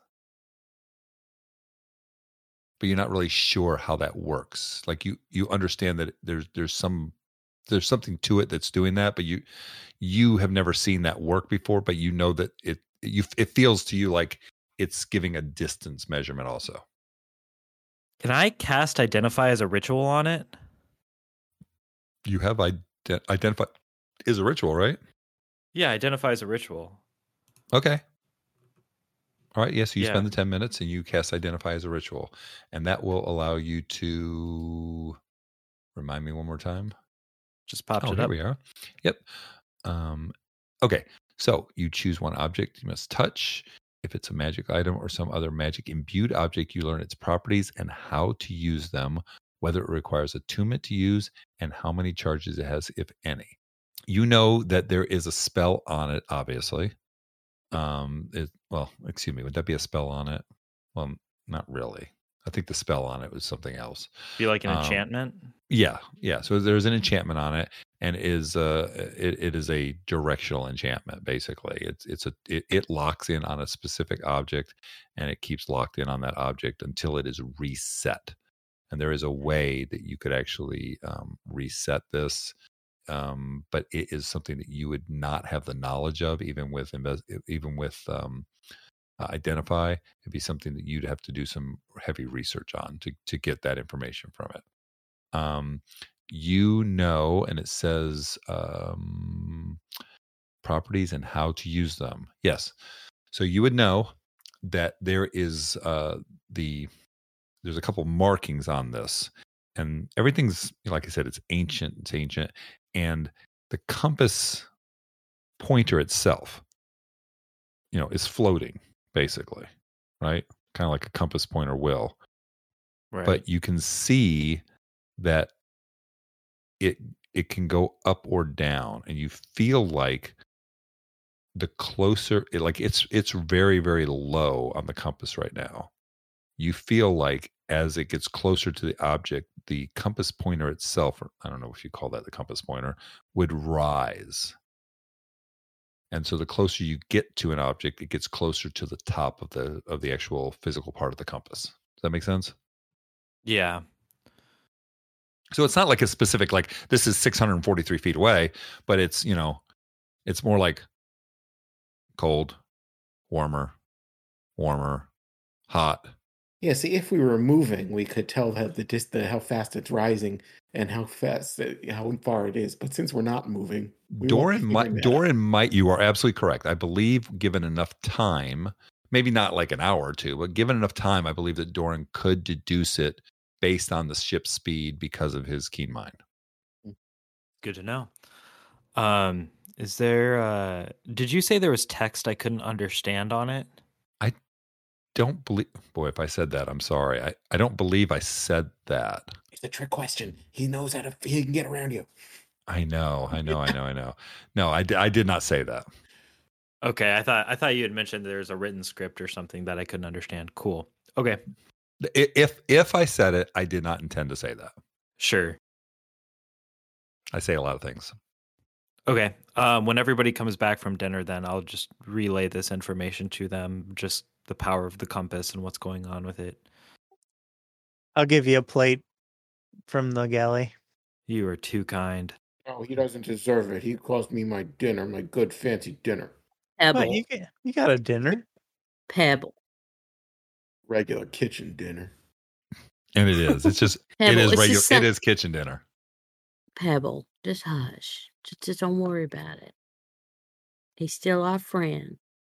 But you're not really sure how that works. Like you you understand that there's there's some there's something to it that's doing that, but you you have never seen that work before, but you know that it you it feels to you like it's giving a distance measurement also.
Can I cast Identify as a ritual on it?
You have ident- identified is a ritual, right?
Yeah, Identify as a ritual.
Okay. All right. Yes, yeah, so you
Yeah.
spend the ten minutes and you cast Identify as a ritual, and that will allow you to remind me one more time.
Just popped
Oh,
it
here
up.
we are. Yep. Um, okay. So you choose one object you must touch. If it's a magic item or some other magic imbued object, you learn its properties and how to use them, whether it requires attunement to use, and how many charges it has, if any. You know that there is a spell on it, obviously. Um, it, well, excuse me, would that be a spell on it? Well, not really. I think the spell on it was something else.
Be like an
Um,
enchantment?
Yeah, yeah. So there's an enchantment on it, and is uh, it, it is a directional enchantment. Basically, it's it's a it, it locks in on a specific object, and it keeps locked in on that object until it is reset. And there is a way that you could actually um, reset this, um, but it is something that you would not have the knowledge of, even with inves- even with um, uh, Identify. It'd be something that you'd have to do some heavy research on to to get that information from it. um, you know, and it says um, properties and how to use them. Yes. So you would know that there is uh, the there's a couple markings on this, and everything's, like I said, it's ancient. It's ancient, and the compass pointer itself, you know, is floating basically, right? Kind of like a compass pointer will.
Right.
But you can see that it it can go up or down, and you feel like the closer it, like it's it's very, very low on the compass right now. You feel like as it gets closer to the object, the compass pointer itself, or I don't know if you call that the compass pointer, would rise. And so the closer you get to an object, it gets closer to the top of the of the actual physical part of the compass. Does that make sense?
Yeah.
So it's not like a specific, like this is six hundred forty-three feet away, but it's, you know, it's more like cold, warmer, warmer, hot.
Yeah, see, if we were moving, we could tell that the dis- the how fast it's rising and how fast, it, how far it is. But since we're not moving, we won't be
Doran
figuring
might,
that
Doran might, you are absolutely correct. I believe given enough time, maybe not like an hour or two, but given enough time, I believe that Doran could deduce it based on the ship's speed because of his keen mind.
Good to know. Um, is there? Uh, did you say there was text I couldn't understand on it?
Don't believe, boy, if I said that, I'm sorry. I, I don't believe I said that.
It's a trick question. He knows how to. He can get around you.
I know, I know, I know, I know. No, I, di- I did not say that.
Okay, I thought I thought you had mentioned there's a written script or something that I couldn't understand. Cool. Okay,
I- If if I said it, I did not intend to say that.
sure.
I say a lot of things.
Okay. Um, when everybody comes back from dinner, then I'll just relay this information to them. Just the power of the compass and what's going on with it.
I'll give you a plate from the galley.
You are too kind.
Oh, he doesn't deserve it. He cost me my dinner, my good fancy dinner.
Pebble.
What, you, get- you got a dinner?
Pebble.
Regular kitchen dinner.
And it is. It's just it
Pebble,
is
it's
regular.
just
It
some-
is kitchen dinner.
Pebble. Just hush. Just, just don't worry about it. He's still our friend.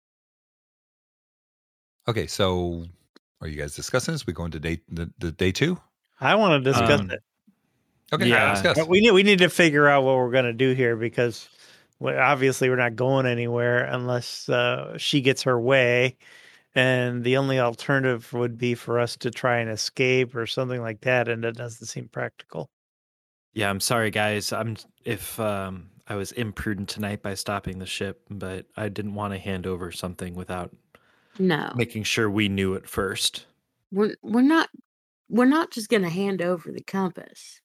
Okay, so are you guys discussing this? We going to day the, the day two?
I want to discuss
Um,
it.
Okay,
Yeah.
all right, discuss.
But we need we need to figure out what we're going to do here because well, obviously we're not going anywhere unless uh, she gets her way, and the only alternative would be for us to try and escape or something like that, and it doesn't seem practical.
Yeah, I'm sorry, guys. I'm if um, I was imprudent tonight by stopping the ship, but I didn't want to hand over something without
No.
making sure we knew it first.
We're we're not we're not just gonna hand over the compass.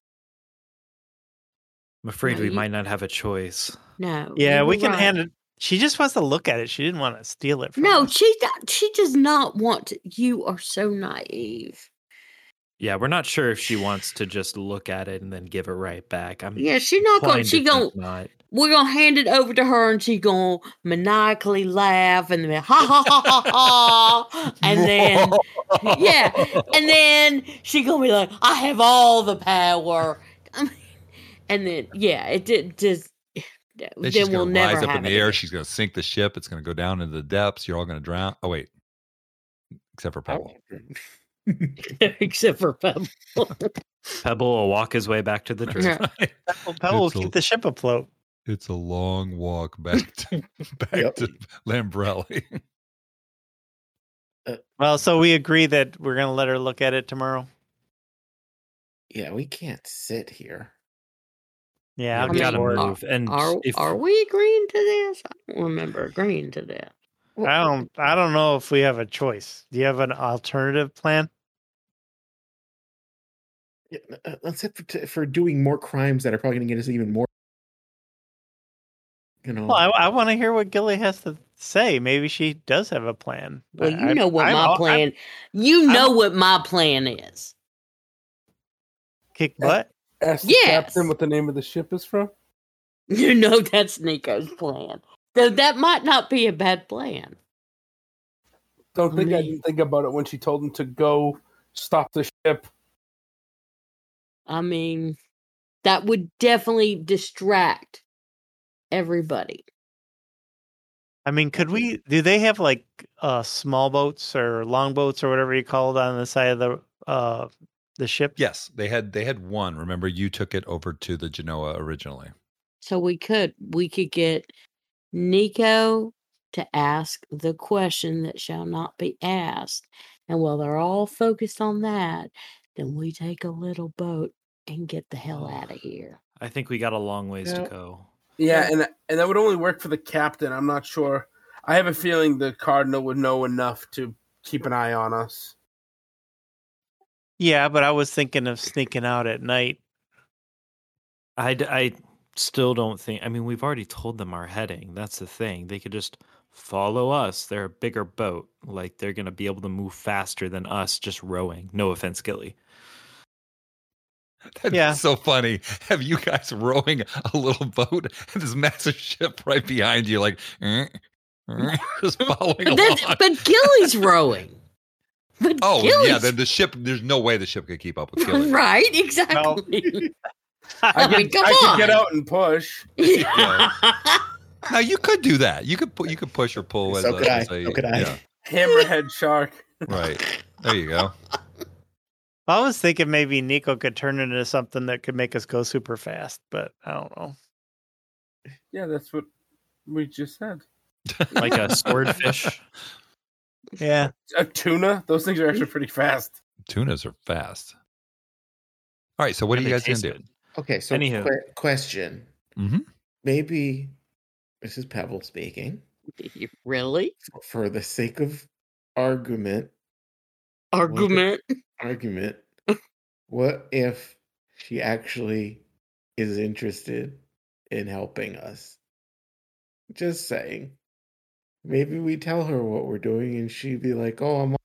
I'm afraid
No,
we
you-
might not have a choice.
No.
Yeah,
you
we
were
can
right.
hand it. She just wants to look at it. She didn't want to steal it from
No,
us.
she do- she does not want to. You are so naive.
Yeah, we're not sure if she wants to just look at it and then give it right back. I'm
Yeah, she not going.
inclined
She
to
going.
think not.
We're gonna hand it over to her, and she gonna maniacally laugh and then ha ha ha ha ha, and then yeah, and then she gonna be like, "I have all the power," I mean, and then yeah, it did just.
Then
Then
she's
we'll
going to
never
rise up
have
in the
it
air.
again.
She's going to sink the ship. It's going to go down into the depths. You're all going to drown. Oh wait, except for Pebble.
Except for Pebble.
Pebble will walk his way back to the drift.
Yeah.
Pebble, Pebble will
It's a-
keep the ship afloat.
It's a long walk back to back
Yep.
to Lambrelli.
Well, so we agree that we're going to let her look at it tomorrow.
Yeah, we can't sit here.
Yeah,
Yeah,
I'll
we
get
gotta
bored.
move. And
Are
if
are we agreeing to this? I don't remember agreeing to that.
I don't. I don't know if we have a choice. Do you have an alternative plan?
Yeah, uh, except for, t- for doing more crimes that are probably going to get us even more. You know,
Well, I, I want to hear what Gilly has to say. Maybe she does have a plan.
Well,
I-
you know what
I'm-
my
I'm-
plan. You know
I'm-
what my plan is.
Kick butt.
Ask the
Yes.
captain what the name of the ship is from.
You know that's Nico's plan. So that might not be a bad plan.
Don't think I
Me.
didn't think about it when she told him to go stop the ship.
I mean, that would definitely distract everybody.
I mean, could we? Do they have like uh, small boats or long boats or whatever you call it on the side of the uh, the ship?
Yes, they had they had one. Remember, you took it over to the Genoa originally.
So we could we could get Nico to ask the question that shall not be asked. And while they're all focused on that, then we take a little boat and get the hell out of here.
I think we got a long ways
Yeah.
to go.
Yeah, and and that would only work for the captain. I'm not sure. I have a feeling the Cardinal would know enough to keep an eye on us.
Yeah, but I was thinking of sneaking out at night.
I, d- I still don't think. I mean, we've already told them our heading. That's the thing. They could just follow us. They're a bigger boat. Like, they're going to be able to move faster than us just rowing. No offense, Gilly.
That's
Yeah.
so funny. Have you guys rowing a little boat and this massive ship right behind you, like eh, eh, just following
But,
along?
that's, but Gilly's rowing. But
Oh
Gilly's,
yeah, then the ship. There's no way the ship could keep up with Gilly.
right? Exactly.
I
I
could,
mean, come
I could
on.
get out and push.
Now you could do that. You could pu- you could push or pull as
So
a,
could I.
as a-
So could I.
yeah,
Hammerhead shark.
right. There you go.
I was thinking maybe Nico could turn into something that could make us go super fast, but I don't know.
Yeah, that's what we just said.
Like a swordfish.
Yeah.
A tuna? Those things are actually pretty fast.
Tunas are fast. All right. So what
And
are you
they
guys gonna
taste
do?
good.
Okay, so
Anywho.
que- question.
Mm-hmm.
Maybe this is Pebble speaking.
Really?
For the sake of argument,
Argument.
argument, what if she actually is interested in helping us? Just saying. Maybe we tell her what we're doing and she'd be like, oh, I'm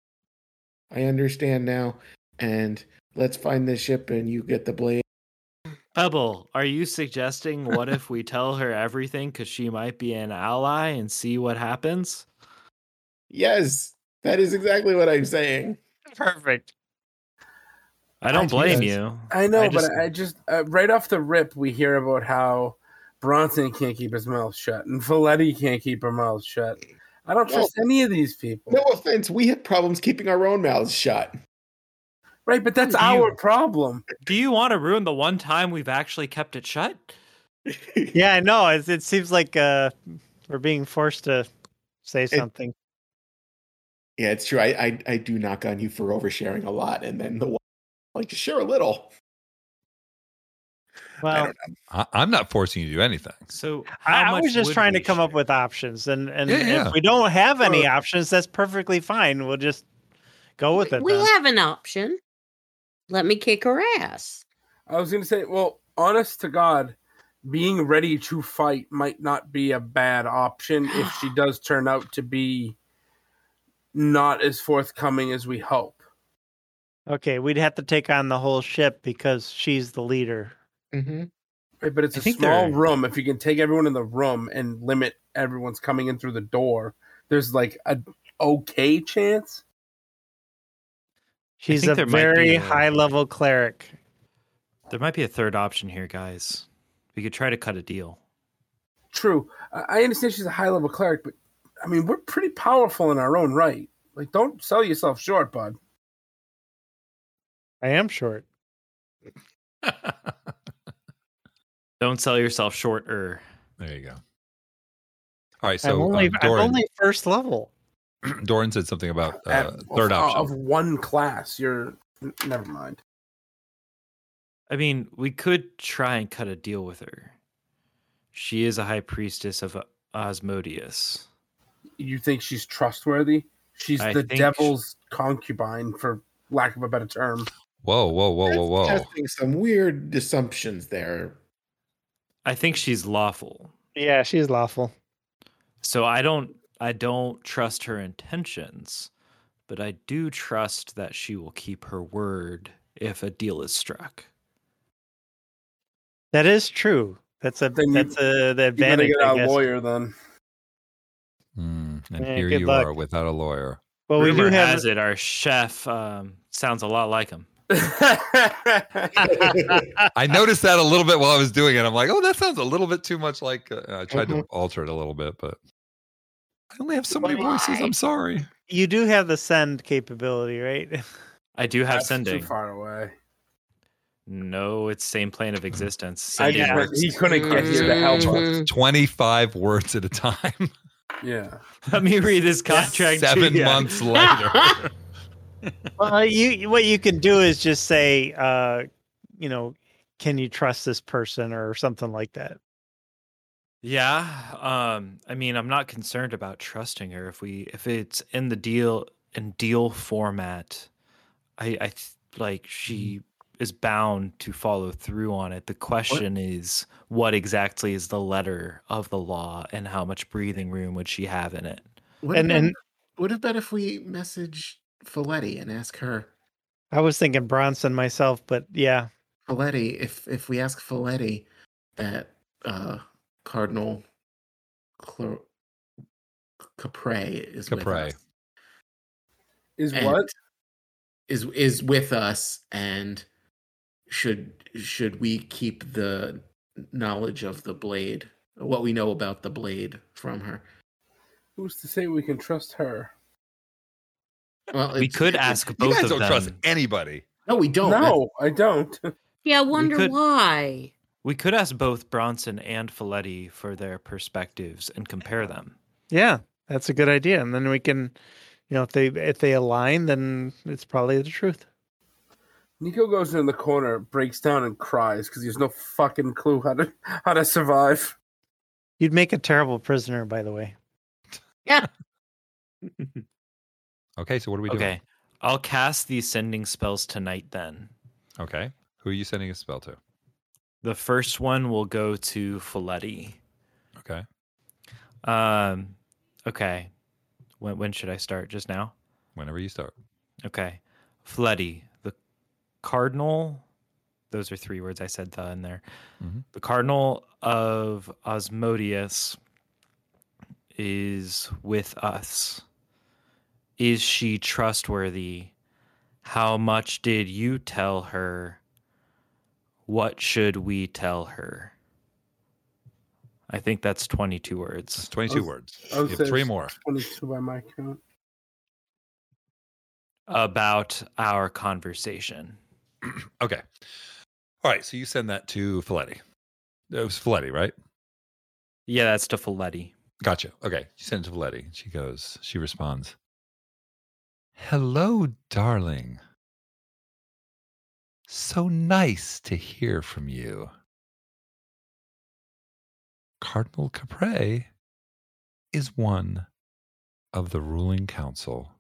I understand now. And let's find the ship and you get the blade.
Pebble, are you suggesting what if we tell her everything because she might be an ally and see what happens?
Yes, that is exactly what I'm saying.
Perfect.
I don't
I
blame
just-
you.
I know,
I
but
just-
I just uh, right off the rip, we hear about how Bronson can't keep his mouth shut and Valetti can't keep her mouth shut. I don't
No.
trust any of these people.
No offense, we have problems keeping our own mouths shut.
Right, but that's
Do you-
our problem.
Do you want to ruin the one time we've actually kept it shut?
Yeah, I know. It, it seems like uh, we're being forced to say something.
Yeah, it's true. I, I I do knock on you for oversharing a lot, and then the one like to share a little. I
Well,
don't know.
I, I'm not forcing you to do anything.
So
I,
how
I
much
was just
would
trying to
we
come up
share?
with options, and and
Yeah, yeah.
if we don't have any
Well-
options, that's perfectly fine. We'll just go with it.
We
then.
have an option. Let me kick her ass.
I was going to say, well, honest to God, being ready to fight might not be a bad option if she does turn out to be not as forthcoming as we hope.
Okay, we'd have to take on the whole ship because she's the leader.
Mhm.
Right, but it's
I
a
think
small
they're-
room. If you can take everyone in the room and limit everyone's coming in through the door, there's like a okay chance.
She's
think
a
there might be
very
a-
high level cleric.
There might be a third option here, guys. We could try to cut a deal.
True, I I understand she's a high level cleric, but I mean we're pretty powerful in our own right. Like, don't sell yourself short, bud.
I am short.
Don't sell yourself short or
There you go. All right.
I'm
So
only,
um,
I'm
Doran,
only first level.
Doran said something about uh,
At-
third
of,
option.
of one class. You're never mind.
I mean, we could try and cut a deal with her. She is a high priestess of Osmodius.
You think she's trustworthy? She's
I
the
think
devil's concubine, for lack of a better term.
Whoa, whoa, whoa, whoa, whoa!
Testing some weird assumptions there.
I think she's lawful.
Yeah, she's lawful.
So I don't I don't trust her intentions, but I do trust that she will keep her word if a deal is struck.
That is true. That's a
Then you-
that's a the
You better
advantage.
get
I
a
guess.
lawyer then.
Hmm, and
Yeah,
here
good
you
luck.
are without a lawyer.
Well, we
Rumor
do have
has it our chef um, sounds a lot like him.
I noticed that a little bit while I was doing it. I'm like, oh, that sounds a little bit too much like. Uh, I tried
Mhm.
to alter it a little bit, but I only have so many
Why?
voices. I'm sorry.
You do have the send capability, right?
I do have
That's
sending.
too far away.
No, it's same plane of existence.
I
Sending
just,
works.
he couldn't get here to help us.
Mhm.
twenty-five words at a time.
Yeah.
Let me read this contract. to
Seven
ya.
months later.
Well, you what you can do is just say, uh, you know, can you trust this person or something like that.
Yeah. Um, I mean, I'm not concerned about trusting her. If we if it's in the deal in deal format, I, I th- like she is bound to follow through on it. The question is what exactly is the letter of the law and how much breathing room would she have in it?
What
And-
about,
and-
what about if we message Folletti and ask her,
I was thinking Bronson myself, but yeah,
Folletti, if if we ask Folletti that uh, Cardinal Clo- Capre is with
Capre.
us,
Is
and
what?
is is with us, and should should we keep the knowledge of the blade, what we know about the blade, from her?
Who's to say we can trust her?
Well,
We
it's-
could
it's-
ask
You
both
guys
of
don't
them.
trust anybody.
No, we don't.
No, I don't.
Yeah, I wonder
could-
why.
We could ask both Bronson and Folletti for their perspectives and compare them.
yeah, that's a good idea. And then we can, you know, if they if they align, then it's probably the truth.
Nico goes in the corner, breaks down, and cries because he has no fucking clue how to how to survive.
You'd make a terrible prisoner, by the way.
Yeah.
Okay, so what are we doing?
Okay. I'll cast these sending spells tonight then.
Okay. Who are you sending a spell to?
The first one will go to Folletti.
Okay.
Um, okay. When when should I start? Just now?
Whenever you start.
Okay. Folletti, the cardinal. Those are three words. I said the in there.
Mhm.
The cardinal of Osmodius is with us. Is she trustworthy? How much did you tell her? What should we tell her? I think that's twenty-two words.
It's twenty-two
I was-
words.
I
You
would
have
say
three
it's
more.
twenty-two by my count.
About our conversation.
Okay. All right. So you send that to Folletti. It was Folletti, right?
Yeah, that's to Folletti.
Gotcha. Okay. You send it to Folletti. She goes, she responds, hello, darling. So nice to hear from you. Cardinal Capre is one of the ruling council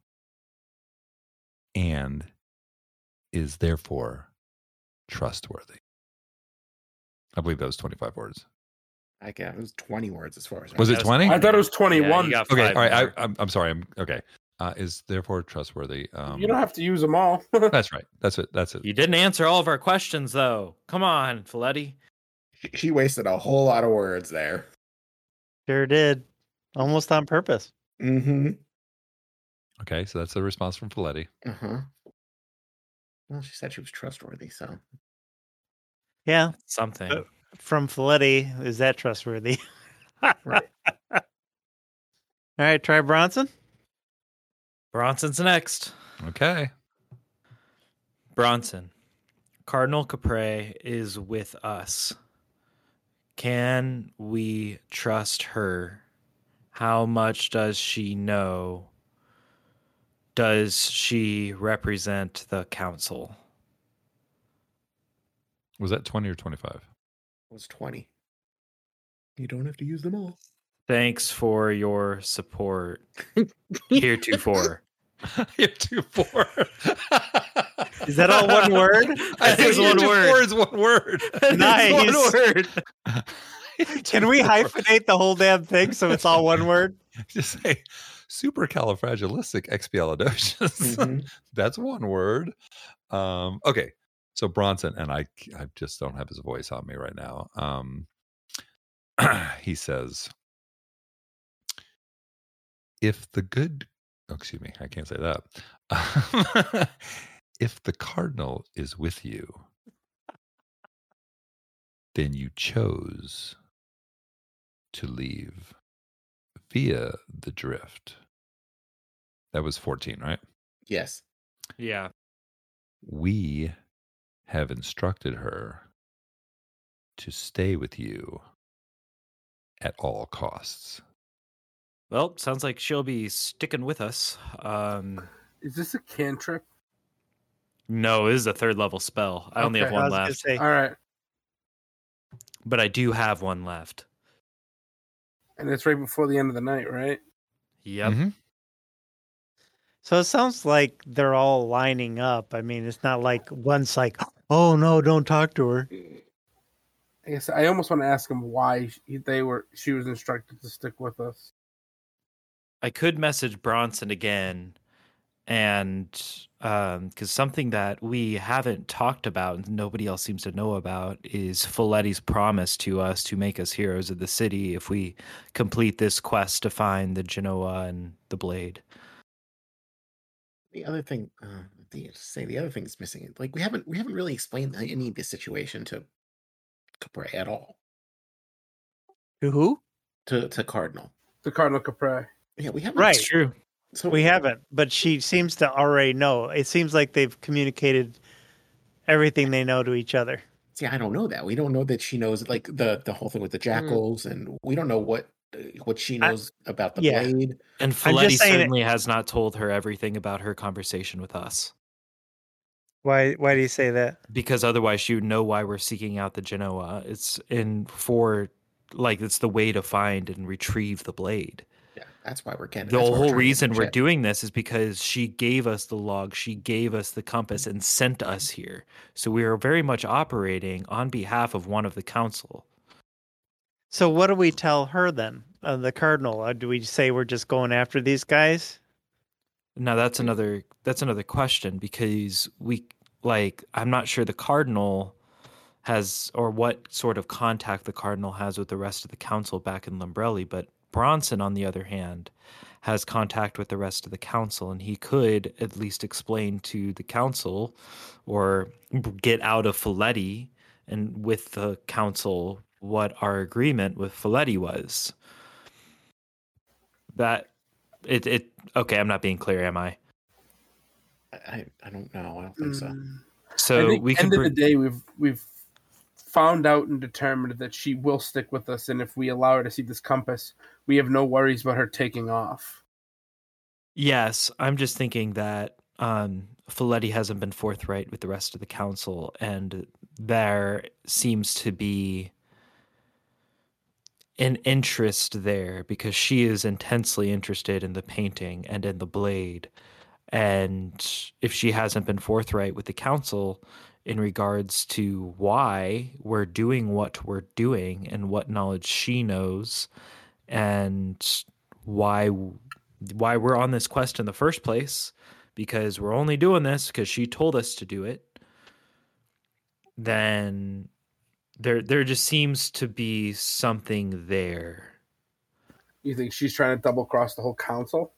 and is therefore trustworthy. I believe that was twenty-five words.
I got it was twenty words as far as I
Was
know.
it
That was
twenty?
I thought it was twenty-one.
Yeah, you got
Okay.
five
All right. I,
more.
I'm, I'm sorry. I'm okay. Uh, is therefore trustworthy. Um,
you don't have to use them all.
that's right. That's it. That's it.
You didn't answer all of our questions, though. Come on, Folletti.
She- She wasted a whole lot of words there.
Sure did, almost on purpose.
Mm-hmm.
Okay. So that's the response from Folletti.
Uh-huh. Well, she said she was trustworthy, so
Yeah,
Something.
Uh, from Folletti, is that trustworthy?
right.
All right, try Bronson.
Bronson's next.
Okay.
Bronson. Cardinal Capre is with us. Can we trust her? How much does she know? Does she represent the council?
Was that twenty or twenty-five?
It was twenty. You don't have to use them all.
Thanks for your support. Heretofore.
Heretofore.
Is that all one word?
I
That
think
is one
heretofore
word.
is one word.
Nice.
One word.
Can we hyphenate the whole damn thing so it's all one word?
Just say supercalifragilisticexpialidocious.
Mhm.
That's one word. Um, okay. So Bronson, and I, I just don't have his voice on me right now. Um, he says, if the good, oh, excuse me, I can't say that. if the cardinal is with you, then you chose to leave via the drift. That was fourteen, right?
Yes.
Yeah.
We have instructed her to stay with you at all costs.
Well, sounds like she'll be sticking with us. Um,
Is this a cantrip?
no, this is a third level spell. I only have
Okay.
I
one
was gonna
left,
say,
All right.
but I do have one left.
And it's right before the end of the night, right?
Yep.
Mhm.
so it sounds like they're all lining up. I mean, it's not like one's like, oh no, don't talk to her.
I guess I almost want to ask him why she- they were. She was instructed to stick with us.
I could message Bronson again, and um, because something that we haven't talked about and nobody else seems to know about is Folletti's promise to us to make us heroes of the city if we complete this quest to find the Genoa and the blade.
The other thing, uh, the say the other thing is missing. Like we haven't we haven't really explained any of this situation to Capre at all.
To who?
To to Cardinal.
The Cardinal Capre.
Yeah, we haven't.
Right.
It's true.
So
We haven't, but she seems to already know. It seems like they've communicated everything they know to each other.
See, I don't know that. We don't know that she knows like the the whole thing with the jackals, and we don't know what uh, what she
I-
knows about the
yeah.
blade.
And
I'm just
Folletti
saying it-
certainly has not told her everything about her conversation with us,
Why? Why do you say that?
because otherwise she would know why we're seeking out the Genoa. It's in for like it's the way to find and retrieve the blade.
Yeah, that's why we're getting
The
that's why we're
whole
trying to get
reason
the
we're
jet.
doing this is because she gave us the log, she gave us the compass, and sent us here. So we are very much operating on behalf of one of the council.
So what do we tell her then? Uh, the cardinal? Uh, do we say we're just going after these guys?
Now that's another that's another question, because we like I'm not sure the cardinal has or what sort of contact the cardinal has with the rest of the council back in Lumbrelli, but Bronson, on the other hand, has contact with the rest of the council, and he could at least explain to the council or get out of Folletti and with the council what our agreement with Folletti was. That it it okay, I'm not being clear, am I?
I I don't know. I don't think so.
Mm. I
So
think
we can
end of
br-
the day, we've we've found out and determined that she will stick with us, and if we allow her to see this compass, we have no worries about her taking off.
Yes, I'm just thinking that um, Folletti hasn't been forthright with the rest of the council, and there seems to be an interest there because she is intensely interested in the painting and in the blade. And if she hasn't been forthright with the council in regards to why we're doing what we're doing and what knowledge she knows and why why we're on this quest in the first place, because we're only doing this because she told us to do it, then there there just seems to be something there.
You think she's trying to double cross the whole council?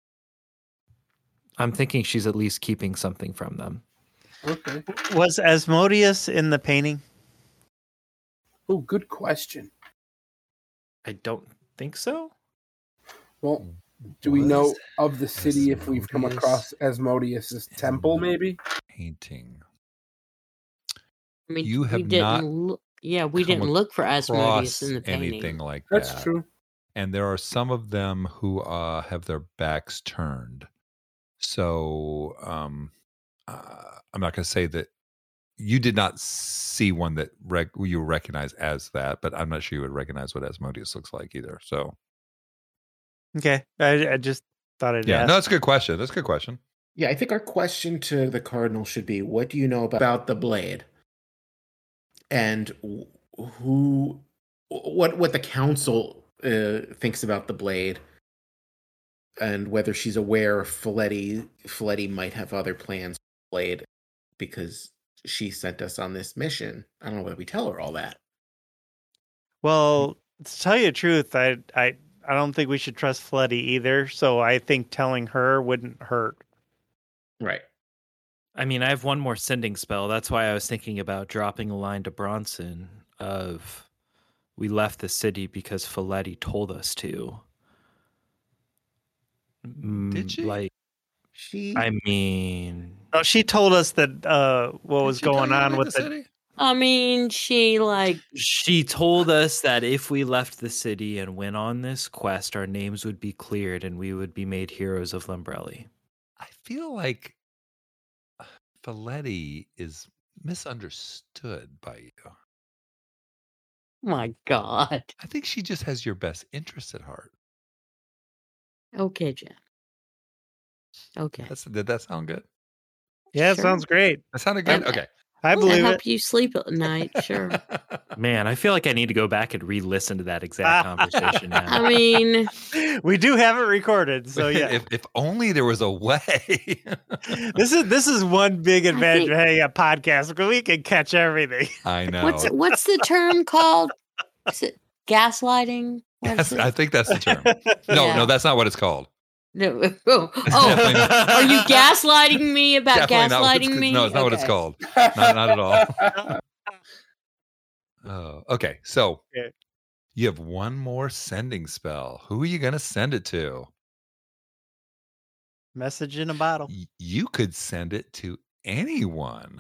I'm thinking she's at least keeping something from them.
Okay.
Was Asmodeus in the painting?
Oh, good question.
I don't think so.
Well, do we know
Was
of the city if we've come
Asmodeus
across Asmodeus's temple, maybe?
Painting.
I mean,
You
we
have
didn't
not
look. Yeah, we
come
didn't look for Asmodeus
Cross
in the painting.
anything like
That's
that.
true.
And there are some of them who uh, have their backs turned. So um, uh, I'm not going to say that you did not see one that rec- you recognize as that, but I'm not sure you would recognize what Asmodeus looks like either. So
Okay, I, I just thought I'd
yeah,
ask.
no, that's a good question. That's a good question.
Yeah, I think our question to the cardinal should be, what do you know about the blade? And wh- who what what the council uh, thinks about the blade, and whether she's aware Folletti Folletti might have other plans for the blade because she sent us on this mission. I don't know whether we tell her all that.
Well, to tell you the truth, I I I don't think we should trust Folletti either. So I think telling her wouldn't hurt.
Right.
I mean, I have one more sending spell. That's why I was thinking about dropping a line to Bronson of we left the city because Folletti told us to.
Did she?
Like,
She.
I mean,
Oh, she told us that uh, what
Did
was
she tell
going
you to
on
leave
with
the
the.
city?
I mean, she like
she told us that if we left the city and went on this quest, our names would be cleared and we would be made heroes of Limbrelli.
I feel like Folletti is misunderstood by you.
my God.
I think she just has your best interest at heart.
Okay, Jen. Okay.
That's, did that sound good?
Yeah, it
Sure.
sounds great.
That sounded good?
Um,
Okay.
I
Will that
believe
help
it.
you sleep at night? Sure.
Man, I feel like I need to go back and re-listen to that exact conversation now.
I mean,
We do have it recorded, so yeah.
if, if only there was a way.
This is this is one big advantage
think-
of having a podcast because we can catch everything.
I know.
what's what's the term called? Is it gaslighting? What
Yes,
is
I
it?
think that's the term. No,
Yeah.
no, that's not what it's called.
No. Oh, oh,
Definitely not.
are you gaslighting me about
Definitely not what
gaslighting
it's-
me?
No, it's not what it's
Okay.
called. Not, not at all. Oh, okay. So
Okay.
you have one more sending spell. Who are you going to send it to?
Message in a bottle.
Y- You could send it to anyone.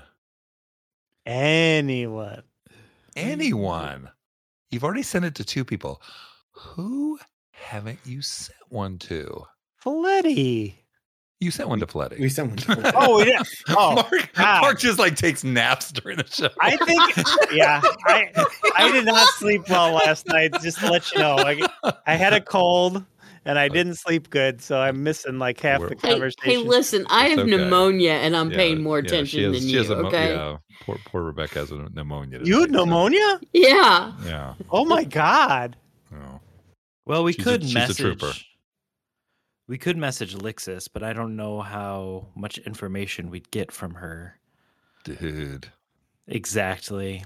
Anyone.
Anyone. You've already sent it to two people. Who haven't you sent one to?
Folletti.
You sent one to Folletti.
We someone. told
Oh, we did. Oh,
Mark,
God.
Mark just like takes naps during the show.
I think, yeah, I I did not sleep well last night. Just to let you know, I, I had a cold and I didn't sleep good, so I'm missing like half
We're-
the
Hey,
conversation.
hey, listen, I
It's
have
okay.
pneumia and I'm
Yeah,
paying more
yeah,
attention
she has-
than
she
you,
has a mo-
okay?
Yeah, poor, poor Rebecca has a pneumonia.
You had
today, so-
pneumonia?
Yeah.
Yeah.
Oh my God!
Oh.
Well, we
She's a-
could
she's a
message.
trooper.
We could message Lixis, but I don't know how much information we'd get from her.
Dude.
Exactly.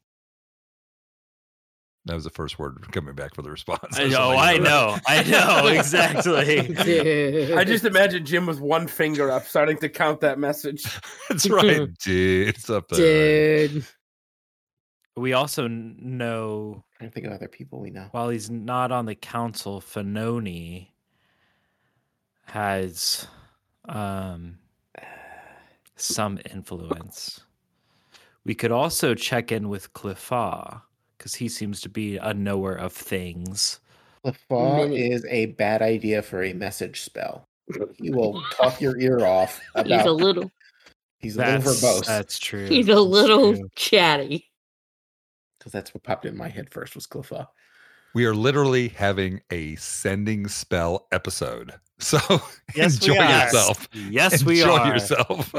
That was the first word coming back for the response.
I know, I know, I know, exactly.
Dude.
I just imagine Jim with one finger up, starting to count that message.
That's right, dude. It's up there.
Dude.
We also n- know,
I think of other people we know.
while he's not on the council, Fanoni has um, some influence. We could also check in with Cliffa, because he seems to be a knower of things.
Lafaw
Many-
is a bad idea for a message spell. He will talk your ear off about.
He's a little
he's a little
That's,
verbose.
that's true.
he's a
That's
little
true.
chatty.
Because that's what popped in my head first was Cliffa.
We are literally having a sending spell episode. So
Yes, we
enjoy
are.
yourself.
Yes, we
enjoy
are.
yourself.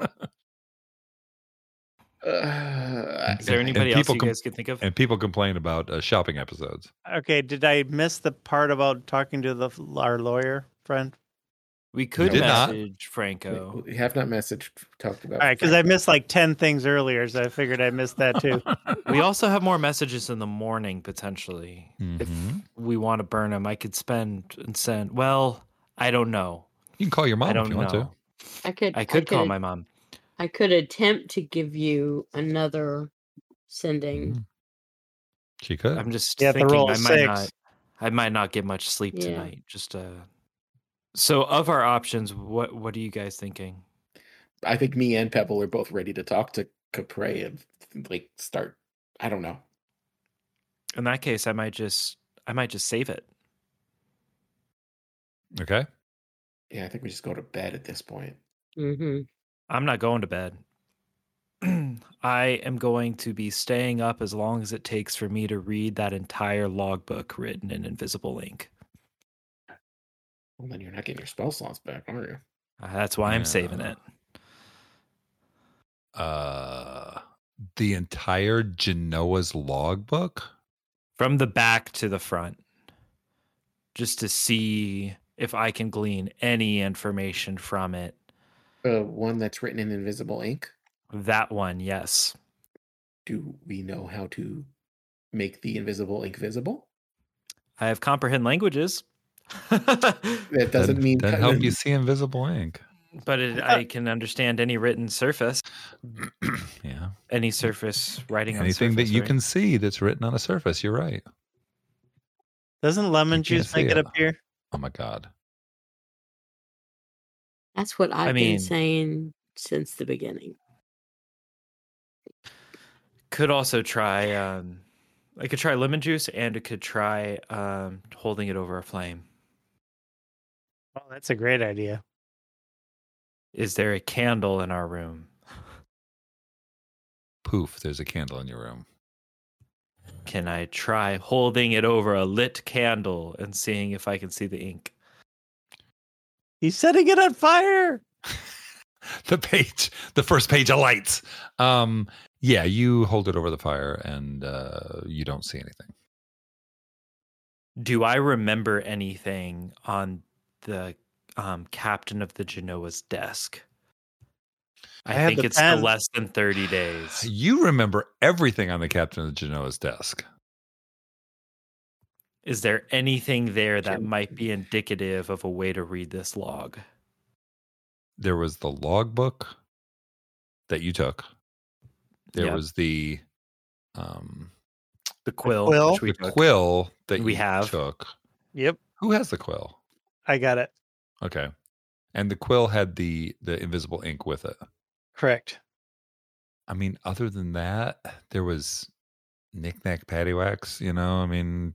Uh,
Is there
And-
anybody
and
else
people
you
com-
guys could think of?
and people complain about uh, shopping episodes.
Okay, did I miss the part about talking to the our lawyer friend?
We could
did not.
message Franco.
we have not messaged talked about.
All right, because I missed like ten things earlier, so I figured I missed that too.
We also have more messages in the morning potentially. If
Mhm.
we want to burn them, I could spend and send. Well, I don't know.
You can call your
I
mom if
don't
you want
know.
to.
I could
I could call
could-
my mom.
I could attempt to give you another sending.
Mhm. She could.
I'm just
You have to
thinking
roll a
I might
six.
not. I might not get much sleep
Yeah.
tonight. Just uh. So of our options, what what are you guys thinking?
I think me and Pebble are both ready to talk to Capre and like start. I don't know.
In that case, I might just I might just save it.
Okay.
Yeah, I think we just go to bed at this point.
Mm-hmm.
I'm not going to bed. I am going to be staying up as long as it takes for me to read that entire logbook written in invisible ink.
Well, then you're not getting your spell slots back, are you?
Uh, that's why I'm saving
Yeah.
it.
Uh, the entire Genoa's logbook.
From the back to the front, just to see if I can glean any information from it.
The one that's written in invisible ink.
That one, yes.
Do we know how to make the invisible ink visible?
I have comprehend languages.
That doesn't
Then-
mean
then help you see invisible ink.
But it, I can understand any written surface,
Yeah.
any surface writing on
Anything
surface,
that you
right?
can see that's written on a surface. You're right.
Doesn't lemon
You can't
juice make
see
it
it.
appear?
Oh my God.
That's what I've
I
been
mean-
saying since the beginning.
Could also try. Um, I could try lemon juice, and it could try um, holding it over a flame.
Oh, that's a great idea.
Is there a candle in our room?
Poof, there's a candle in your room.
Can I try holding it over a lit candle and seeing if I can see the ink?
He's setting it on fire.
The page, the first page of lights. Um, yeah, you hold it over the fire and uh, you don't see anything.
Do I remember anything on the um, captain of the Genoa's desk? I,
I have
think
the
it's
pen.
still less than thirty days.
You remember everything on the captain of Genoa's desk.
Is there anything there that
Sure.
might be indicative of a way to read this log?
There was the logbook that you took. There
Yep.
was the um,
The quill,
quill?
which we
the
took.
quill that
We
you
have.
took.
Yep,
Who has the quill?
I got it.
Okay, and the quill had the the invisible ink with it.
Correct.
I mean, other than that, there was knick-knack paddywhacks, you know, I mean,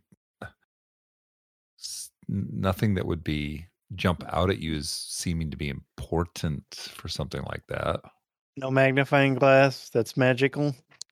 s- nothing that would be jump out at you as seeming to be important for something like that.
No magnifying glass. That's magical.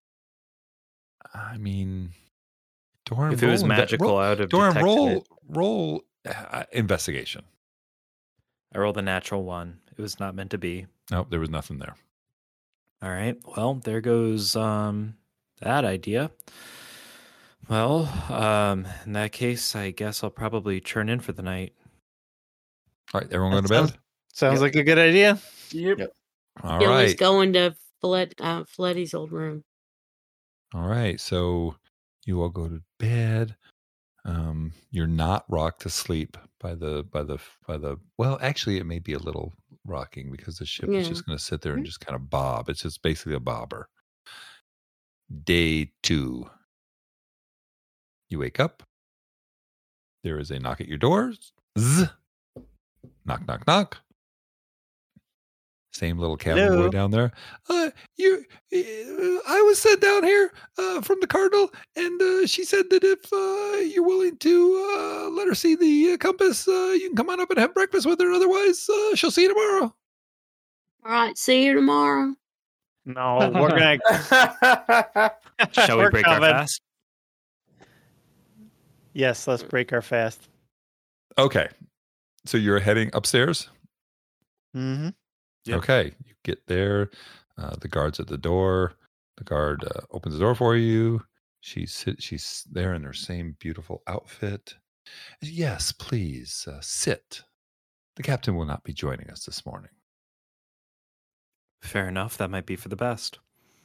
I mean, Doran,
If it was
roll inve-
magical,
roll,
I would have
Doran,
detected
roll,
it.
roll uh, investigation.
I rolled a natural one. It was not meant to be.
Nope, there was nothing there.
All right. Well, there goes um, that idea. Well, um, in that case, I guess I'll probably churn in for the night.
All right, everyone going
That
to bed?
sounds- Sounds
Yep.
like a good idea.
Yep.
Yep.
All
Billy's
right.
going to Fled, uh, Fletty's old room.
All right. So you all go to bed. Um, you're not rocked to sleep by the by the by the well, actually it may be a little rocking because the ship is
Yeah.
just gonna sit there and just kind of bob. It's just basically a bobber. Day two. You wake up. There is a knock at your door. Zzz. Knock, knock, knock. Same little cabin boy
Hello?
down there. Uh, you, uh, I was sent down here uh, from the Cardinal, and uh, she said that if uh, you're willing to uh, let her see the uh, compass, uh, you can come on up and have breakfast with her. Otherwise, uh, she'll see you tomorrow.
All right, see you tomorrow.
No, we're gonna.
Shall we
We're
break our
coming.
fast?
Yes, let's break our fast.
Okay, so you're heading upstairs.
Mm-hmm.
Yep.
Okay, you get there. Uh, the guard's at the door. The guard uh, opens the door for you. She sit. She's there in her same beautiful outfit. Yes, please uh, sit. The captain will not be joining us this morning.
Fair enough. That might be for the best.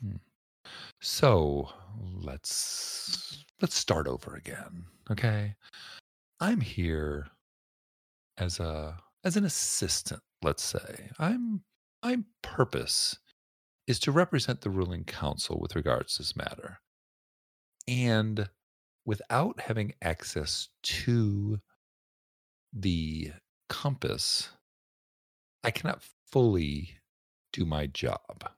So let's let's start over again. Okay, I'm here as a as an assistant. Let's say I'm my purpose is to represent the ruling council with regards to this matter, and without having access to the compass, I cannot fully do my job.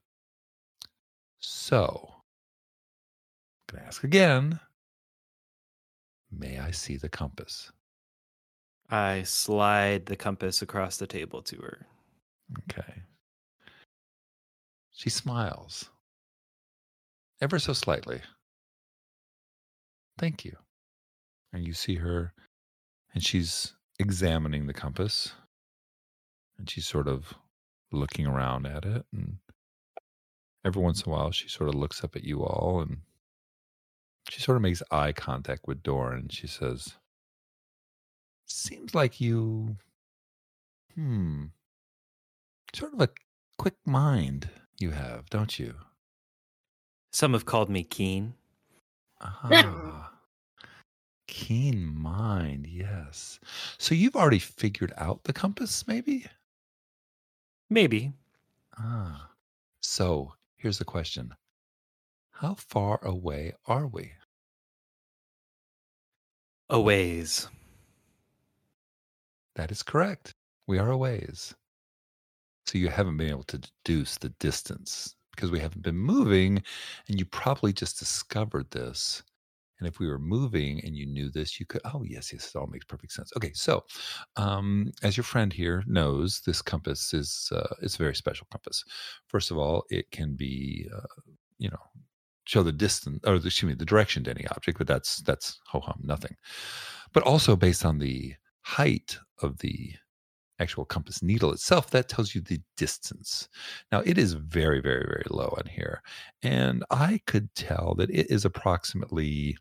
So, I'm going to ask again, may I see the compass?
I slide the compass across the table to her.
Okay. She smiles ever so slightly. Thank you. And you see her, and she's examining the compass, and she's sort of looking around at it. And every once in a while, she sort of looks up at you all, and she sort of makes eye contact with Doran, and she says, seems like you, hmm, sort of a quick mind you have, don't you?
Some have called me keen.
Ah, keen mind, yes. So you've already figured out the compass, maybe?
Maybe.
Ah. So here's the question. How far away are we?
A ways.
That is correct. We are a ways. So you haven't been able to deduce the distance because we haven't been moving, and you probably just discovered this. And if we were moving and you knew this, you could, oh, yes, yes, it all makes perfect sense. Okay, so um, as your friend here knows, this compass is uh, it's a very special compass. First of all, it can be, uh, you know, show the distance, or excuse me, the direction to any object, but that's, that's ho-hum, nothing. But also based on the height of the actual compass needle itself, that tells you the distance. Now, it is very, very, very low on here. And I could tell that it is approximately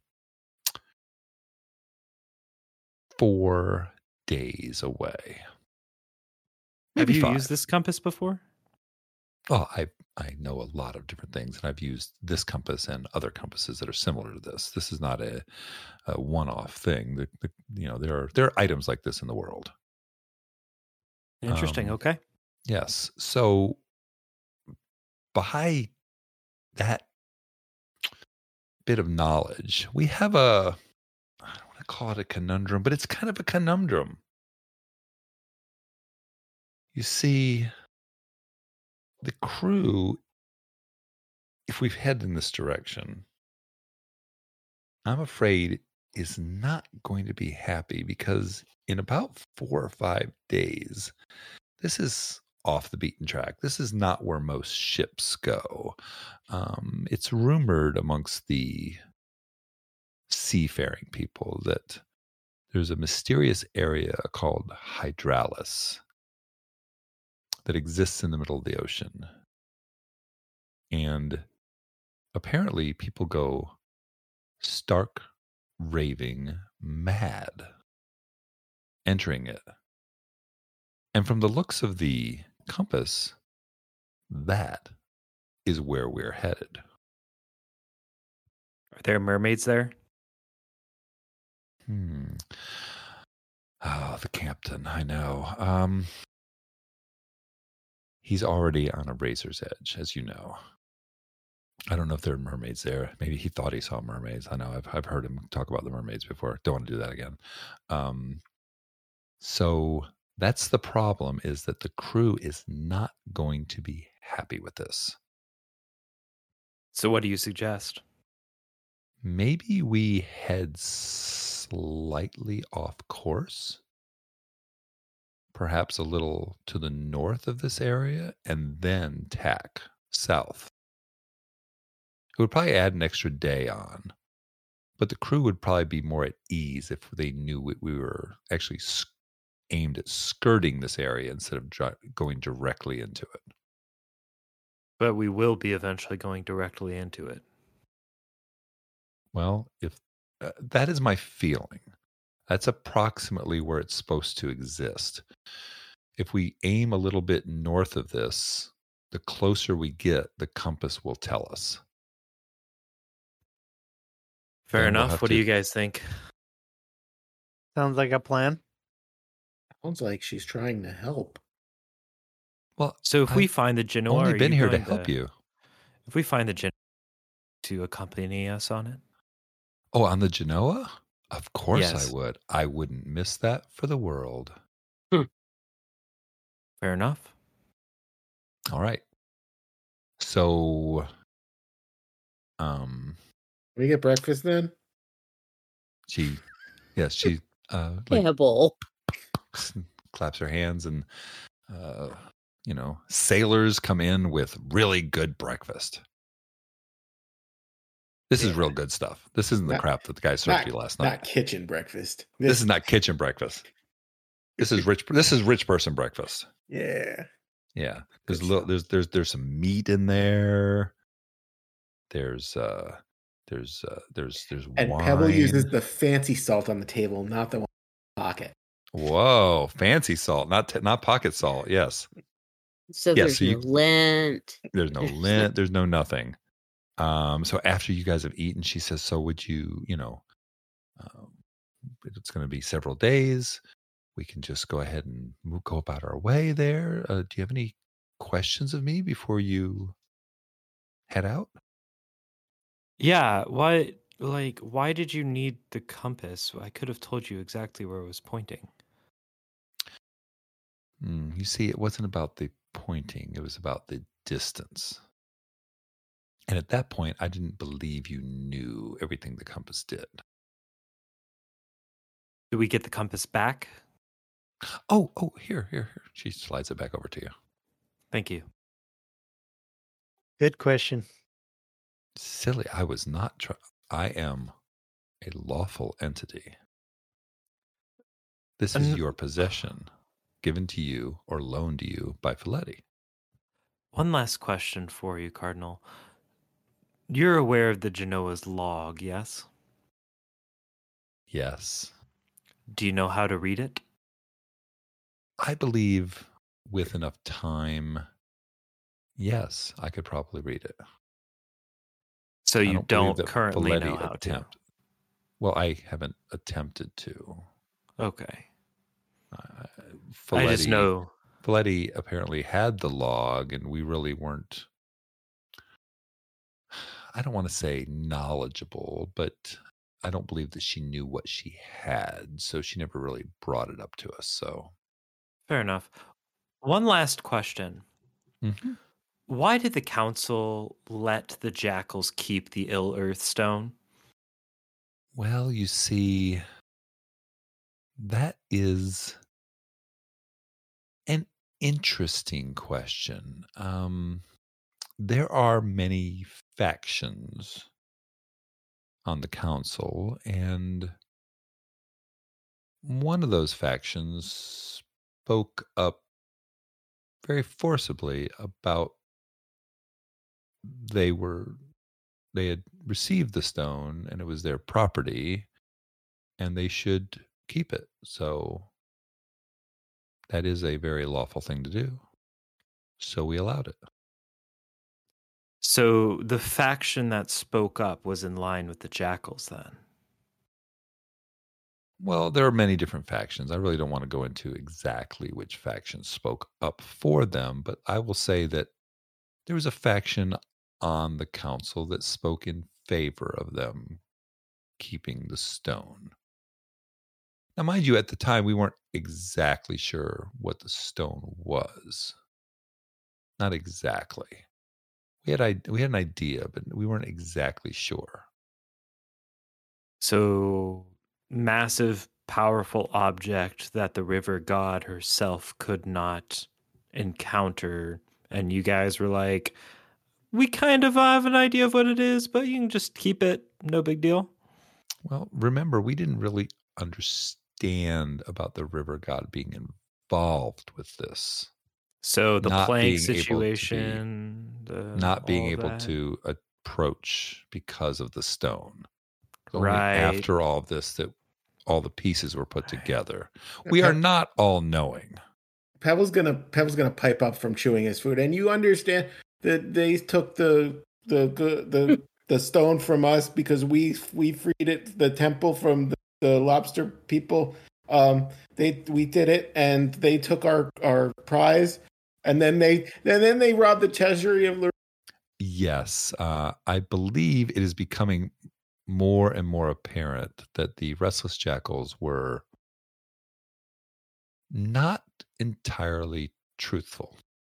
four days away.
Have
Maybe
you
five.
used this compass before?
Oh, I I know a lot of different things, and I've used this compass and other compasses that are similar to this. This is not a, a one-off thing. The, the, you know, there are there are items like this in the world.
Interesting.
Um,
Okay.
Yes. So by that bit of knowledge, we have a, I don't want to call it a conundrum, but it's kind of a conundrum. You see, the crew, if we've headed in this direction, I'm afraid is not going to be happy because in about four or five days, this is off the beaten track. This is not where most ships go. Um, it's rumored amongst the seafaring people that there's a mysterious area called Hydralis that exists in the middle of the ocean. And apparently people go stark raving mad entering it. And from the looks of the compass, that is where we're headed.
Are there mermaids there?
Hmm. Oh, the captain, I know. Um, he's already on a razor's edge, as you know. I don't know if there are mermaids there. Maybe he thought he saw mermaids. I know I've I've heard him talk about the mermaids before. Don't want to do that again. Um, so that's the problem, is that the crew is not going to be happy with this.
So what do you suggest?
Maybe we head slightly off course, perhaps a little to the north of this area, and then tack south. It would probably add an extra day on, but the crew would probably be more at ease if they knew we, we were actually sc- aimed at skirting this area instead of dri- going directly into it.
But we will be eventually going directly into it.
Well, if uh, that is my feeling, that's approximately where it's supposed to exist. If we aim a little bit north of this, the closer we get, the compass will tell us.
Fair
Then we'll
enough.
have
What do
to-
you guys think?
Sounds like a plan.
Sounds like she's trying to help.
Well,
So if we
I've
find the Genoa,
only
are
been
you
here to
going
help you.
If we find the Genoa, to accompany us on it?
Oh, on the Genoa? Of course
Yes.
I would. I wouldn't miss that for the world.
Fair enough.
All right. So, um,
We get breakfast then?
she, yes, she, uh, like
Pebble.
s- claps her hands, and, uh, you know, sailors come in with really good breakfast. This is
Yeah.
real good stuff. This isn't the
Not-
crap that the guy served
Not,
you last
not
night.
kitchen breakfast.
This is not kitchen breakfast. This is rich. This is rich person breakfast.
Yeah.
Yeah, there's a
Good
little.
stuff.
There's there's there's some meat in there. There's uh, there's uh, there's there's
And
wine.
Pebble uses the fancy salt on the table, not the one in the pocket.
Whoa, fancy salt, not t- not pocket salt. Yes,
So
Yeah,
there's
so
no
you-
lint.
there's no
There's
lint. There's no nothing. Um, so after you guys have eaten, she says, "So would you, you know, um, it's going to be several days. We can just go ahead and move, go about our way there. Uh, do you have any questions of me before you head out?
Yeah, why like why did you need the compass? I could have told you exactly where it was pointing.
Mm, you see, it wasn't about the pointing, it was about the distance. And at that point, I didn't believe you knew everything the compass did.
Do we get the compass back?
Oh, oh, here, here, here. She slides it back over to you.
Thank you.
Good question.
Silly, I was not trying. I am a lawful entity. This is
An-
your possession, given to you or loaned to you by Filetti.
One last question for you, Cardinal. You're aware of the Genoa's log, yes?
Yes.
Do you know how to read it?
I believe with enough time, yes, I could probably read it.
So
I
you
don't believe
don't
that
currently
Filetti
know how
attempt- Well, I haven't attempted to.
to. Okay.
Uh,
I just
Filetti-
know.
Filetti apparently had the log, and we really weren't, I don't want to say knowledgeable, but I don't believe that she knew what she had, so she never really brought it up to us. So,
Fair enough. One last question.
Mhm.
Why did the council let the jackals keep the ill earth stone?
Well, you see, that is an interesting question. Um, there are many factions on the council, and one of those factions spoke up very forcibly about they were they had received the stone and it was their property and they should keep it. So that is a very lawful thing to do. So we allowed it.
So the faction that spoke up was in line with the jackals then?
Well, there are many different factions. I really don't want to go into exactly which faction spoke up for them, but I will say that there was a faction on the council that spoke in favor of them keeping the stone. Now, mind you, at the time, we weren't exactly sure what the stone was. Not exactly. We had we had an idea, but we weren't exactly sure.
So massive, powerful object that the river god herself could not encounter. And you guys were like, we kind of have an idea of what it is, but you can just keep it. No big deal.
Well, remember, we didn't really understand about the river god being involved with this.
So the
Not
plank
being able to be-
situation, the,
Not being
all of
able
that.
to approach because of the stone. It's only
Right.
after all of this that all the pieces were put together. We are not all knowing.
Pebble's gonna Pebble's gonna pipe up from chewing his food, and you understand that they took the the the the stone from us because we we freed it, the temple from the, the lobster people. Um, they we did it, and they took our our prize, and then they and then they robbed the treasury of. Lor-
Yes, uh, I believe it is becoming more and more apparent that the Restless Jackals were not entirely truthful.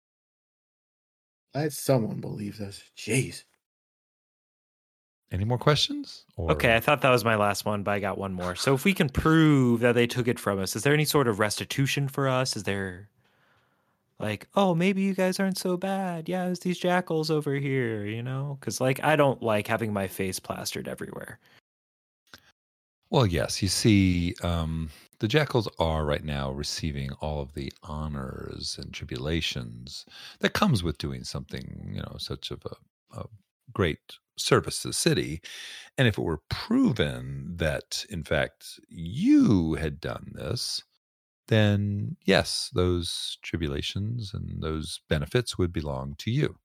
Glad someone believes us. Jeez.
Any more questions? Or...
Okay, I thought that was my last one, but I got one more. So if we can prove that they took it from us, is there any sort of restitution for us? Is there like, oh, maybe you guys aren't so bad. Yeah, it's these jackals over here, you know? Because, like, I don't like having my face plastered everywhere.
Well, yes, you see, um, the Jackals are right now receiving all of the honors and tribulations that comes with doing something, you know, such of a, a great service to the city. And if it were proven that, in fact, you had done this, then yes, those tribulations and those benefits would belong to you.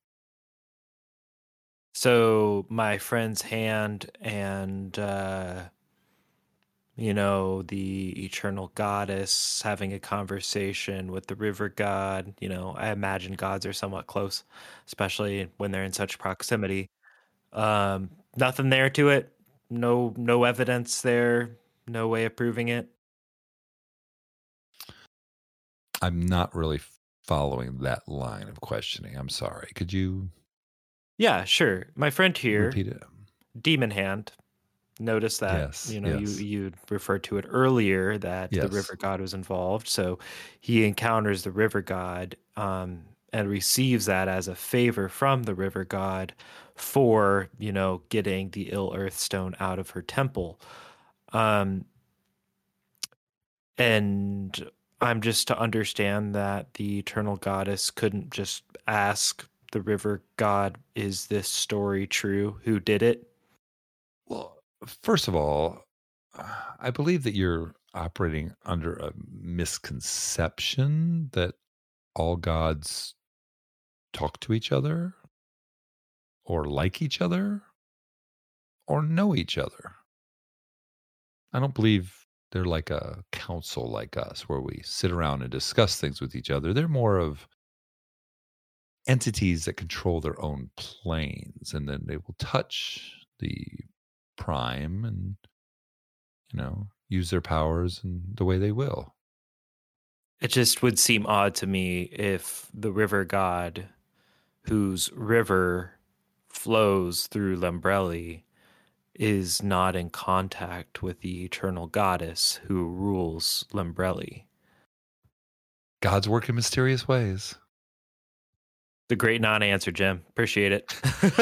So my friend's hand and uh, you know, the eternal goddess having a conversation with the river god. You know, I imagine gods are somewhat close, especially when they're in such proximity. Um, nothing there to it. No, no evidence there. No way of proving it.
I'm not really following that line of questioning. I'm sorry. Could you
Yeah, sure. My friend here,
repeat it?
Demon Hand, noticed that,
Yes,
you know,
yes.
you you referred to it earlier that the
Yes.
river god was involved. So he encounters the river god um, and receives that as a favor from the river god for, you know, getting the ill earth stone out of her temple. Um, and I'm just to understand that the eternal goddess couldn't just ask the river god, is this story true? Who did it?
Well, first of all, I believe that you're operating under a misconception that all gods talk to each other or like each other or know each other. I don't believe they're like a council like us where we sit around and discuss things with each other. They're more of entities that control their own planes, and then they will touch the prime and, you know, use their powers in the way they will.
It just would seem odd to me if the river god, whose river flows through Lembrelli, is not in contact with the eternal goddess who rules Lembrelli.
Gods work in mysterious ways.
The great non-answer, Jim. Appreciate it.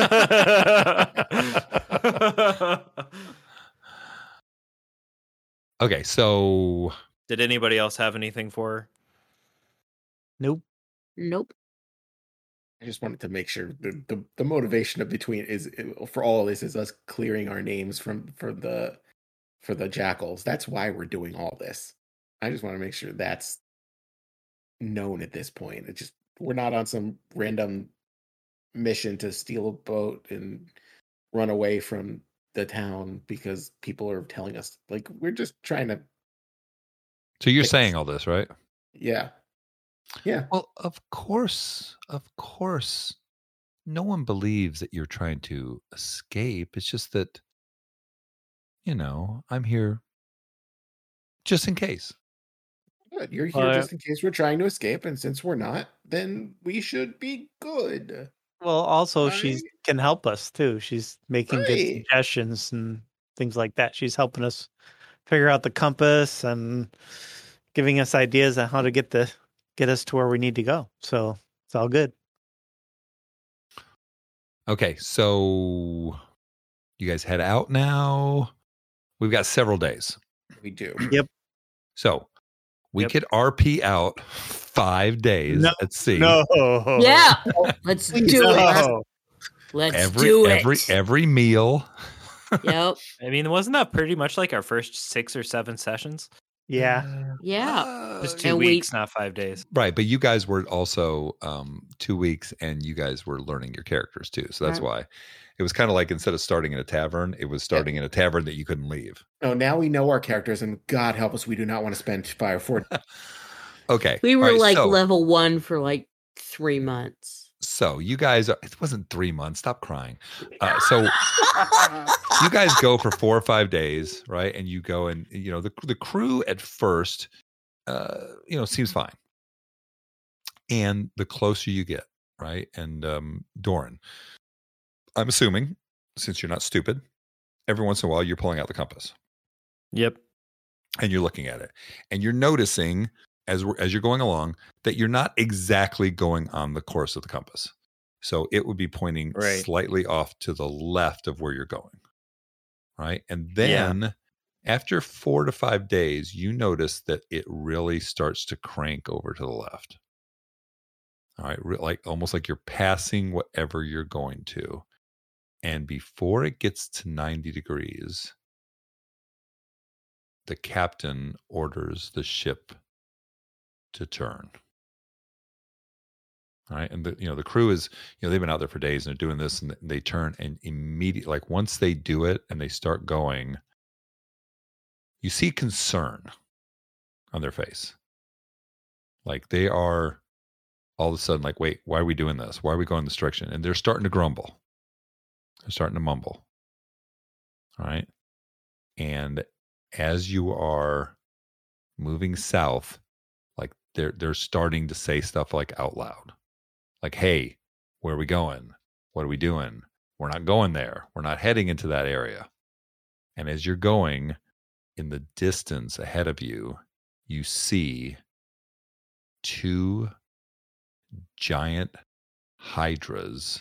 Okay, so
Did anybody else have anything for her?
Nope.
Nope.
I just wanted to make sure the, the, the motivation of between is for all of this is us clearing our names from for the for the jackals. That's why we're doing all this. I just want to make sure that's known at this point. It's just we're not on some random mission to steal a boat and run away from the town because people are telling us. Like, we're just trying to.
So you're
fix-
saying all this, right?
Yeah. Yeah.
Well, of course, of course, no one believes that you're trying to escape. It's just that, you know, I'm here just in case.
Good. You're here
Uh,
just in case we're trying to escape, and since we're not, then we should be good.
Well, also she
Right.
can help us too. She's making good
Right.
suggestions and things like that. She's helping us figure out the compass and giving us ideas on how to get the get us to where we need to go. So it's all good.
Okay, so you guys head out now. We've got several days.
We do.
Yep.
So we
Yep.
could R P out five days
No,
at sea.
No.
Yeah. Let's
Please,
do it.
no.
Let's
Every
do it.
every every meal.
Yep.
I mean, wasn't that pretty much like our first six or seven sessions?
Yeah.
Yeah.
Uh,
Just two
And we-
weeks, not five days.
Right, but you guys were also um, two weeks, and you guys were learning your characters too. So that's
Right.
why it was kind of like instead of starting in a tavern, it was starting in a tavern that you couldn't leave.
Oh, now we know our characters, and God help us, we do not want to spend five or four.
Okay,
We
all
were
right,
like
so,
level one for like three months.
so you guys, are, it wasn't three months. Stop crying. Uh, so you guys go for four or five days, right? And you go and you know the the crew at first, uh, you know, seems fine, and the closer you get, right? And um, Doran, I'm assuming since you're not stupid, every once in a while you're pulling out the compass
Yep.
and you're looking at it, and you're noticing as we're, as you're going along that you're not exactly going on the course of the compass. So it would be pointing
Right.
slightly off to the left of where you're going. Right. And
Yeah.
then after four to five days, you notice that it really starts to crank over to the left. All right. Re- like almost like you're passing whatever you're going to. And before it gets to ninety degrees, the captain orders the ship to turn. All right. And the, you know, the crew is, you know, they've been out there for days and they're doing this, and they turn, and immediately, like once they do it and they start going, you see concern on their face. Like they are all of a sudden like, wait, why are we doing this? Why are we going this direction? And they're starting to grumble. They're starting to mumble. All right. And as you are moving south, like they're they're starting to say stuff like out loud. Like, hey, where are we going? What are we doing? We're not going there. We're not heading into that area. And as you're going in the distance ahead of you, you see two giant hydras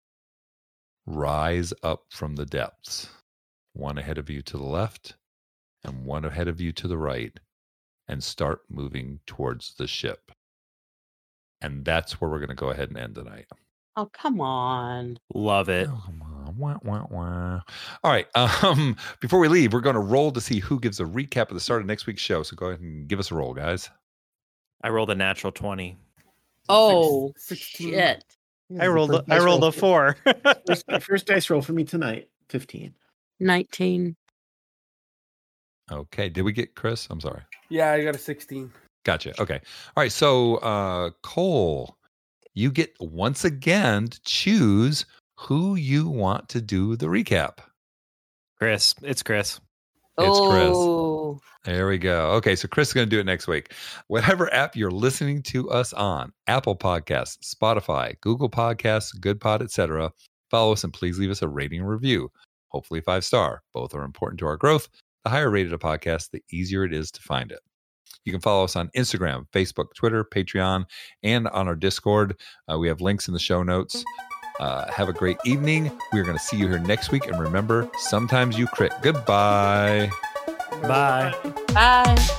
rise up from the depths, one ahead of you to the left and one ahead of you to the right, and start moving towards the ship. And that's where we're going to go ahead and end tonight.
Oh, come on.
Love it.
Oh, come on. Wah, wah, wah. All right. Um, before we leave, we're going to roll to see who gives a recap of the start of next week's show. So go ahead and give us a roll, guys.
I rolled a natural twenty.
Oh,
Six- sixteen.
shit.
I rolled. A, I rolled a four.
First, first dice roll for me tonight. Fifteen.
nineteen.
Okay. Did we get Chris? I'm sorry.
Yeah, I got a sixteen.
Gotcha. Okay. All right. So, uh, Cole, you get once again to choose who you want to do the recap.
Chris, it's Chris.
It's Chris.
Oh.
There we go. Okay, so Chris is going to do it next week. Whatever app you're listening to us on, Apple Podcasts, Spotify, Google Podcasts, GoodPod, et cetera, follow us and please leave us a rating and review. Hopefully five star. Both are important to our growth. The higher rated a podcast, the easier it is to find it. You can follow us on Instagram, Facebook, Twitter, Patreon, and on our Discord. Uh, we have links in the show notes. Uh, have a great evening. We're going to see you here next week. And remember, sometimes you crit. Goodbye.
Bye.
Bye.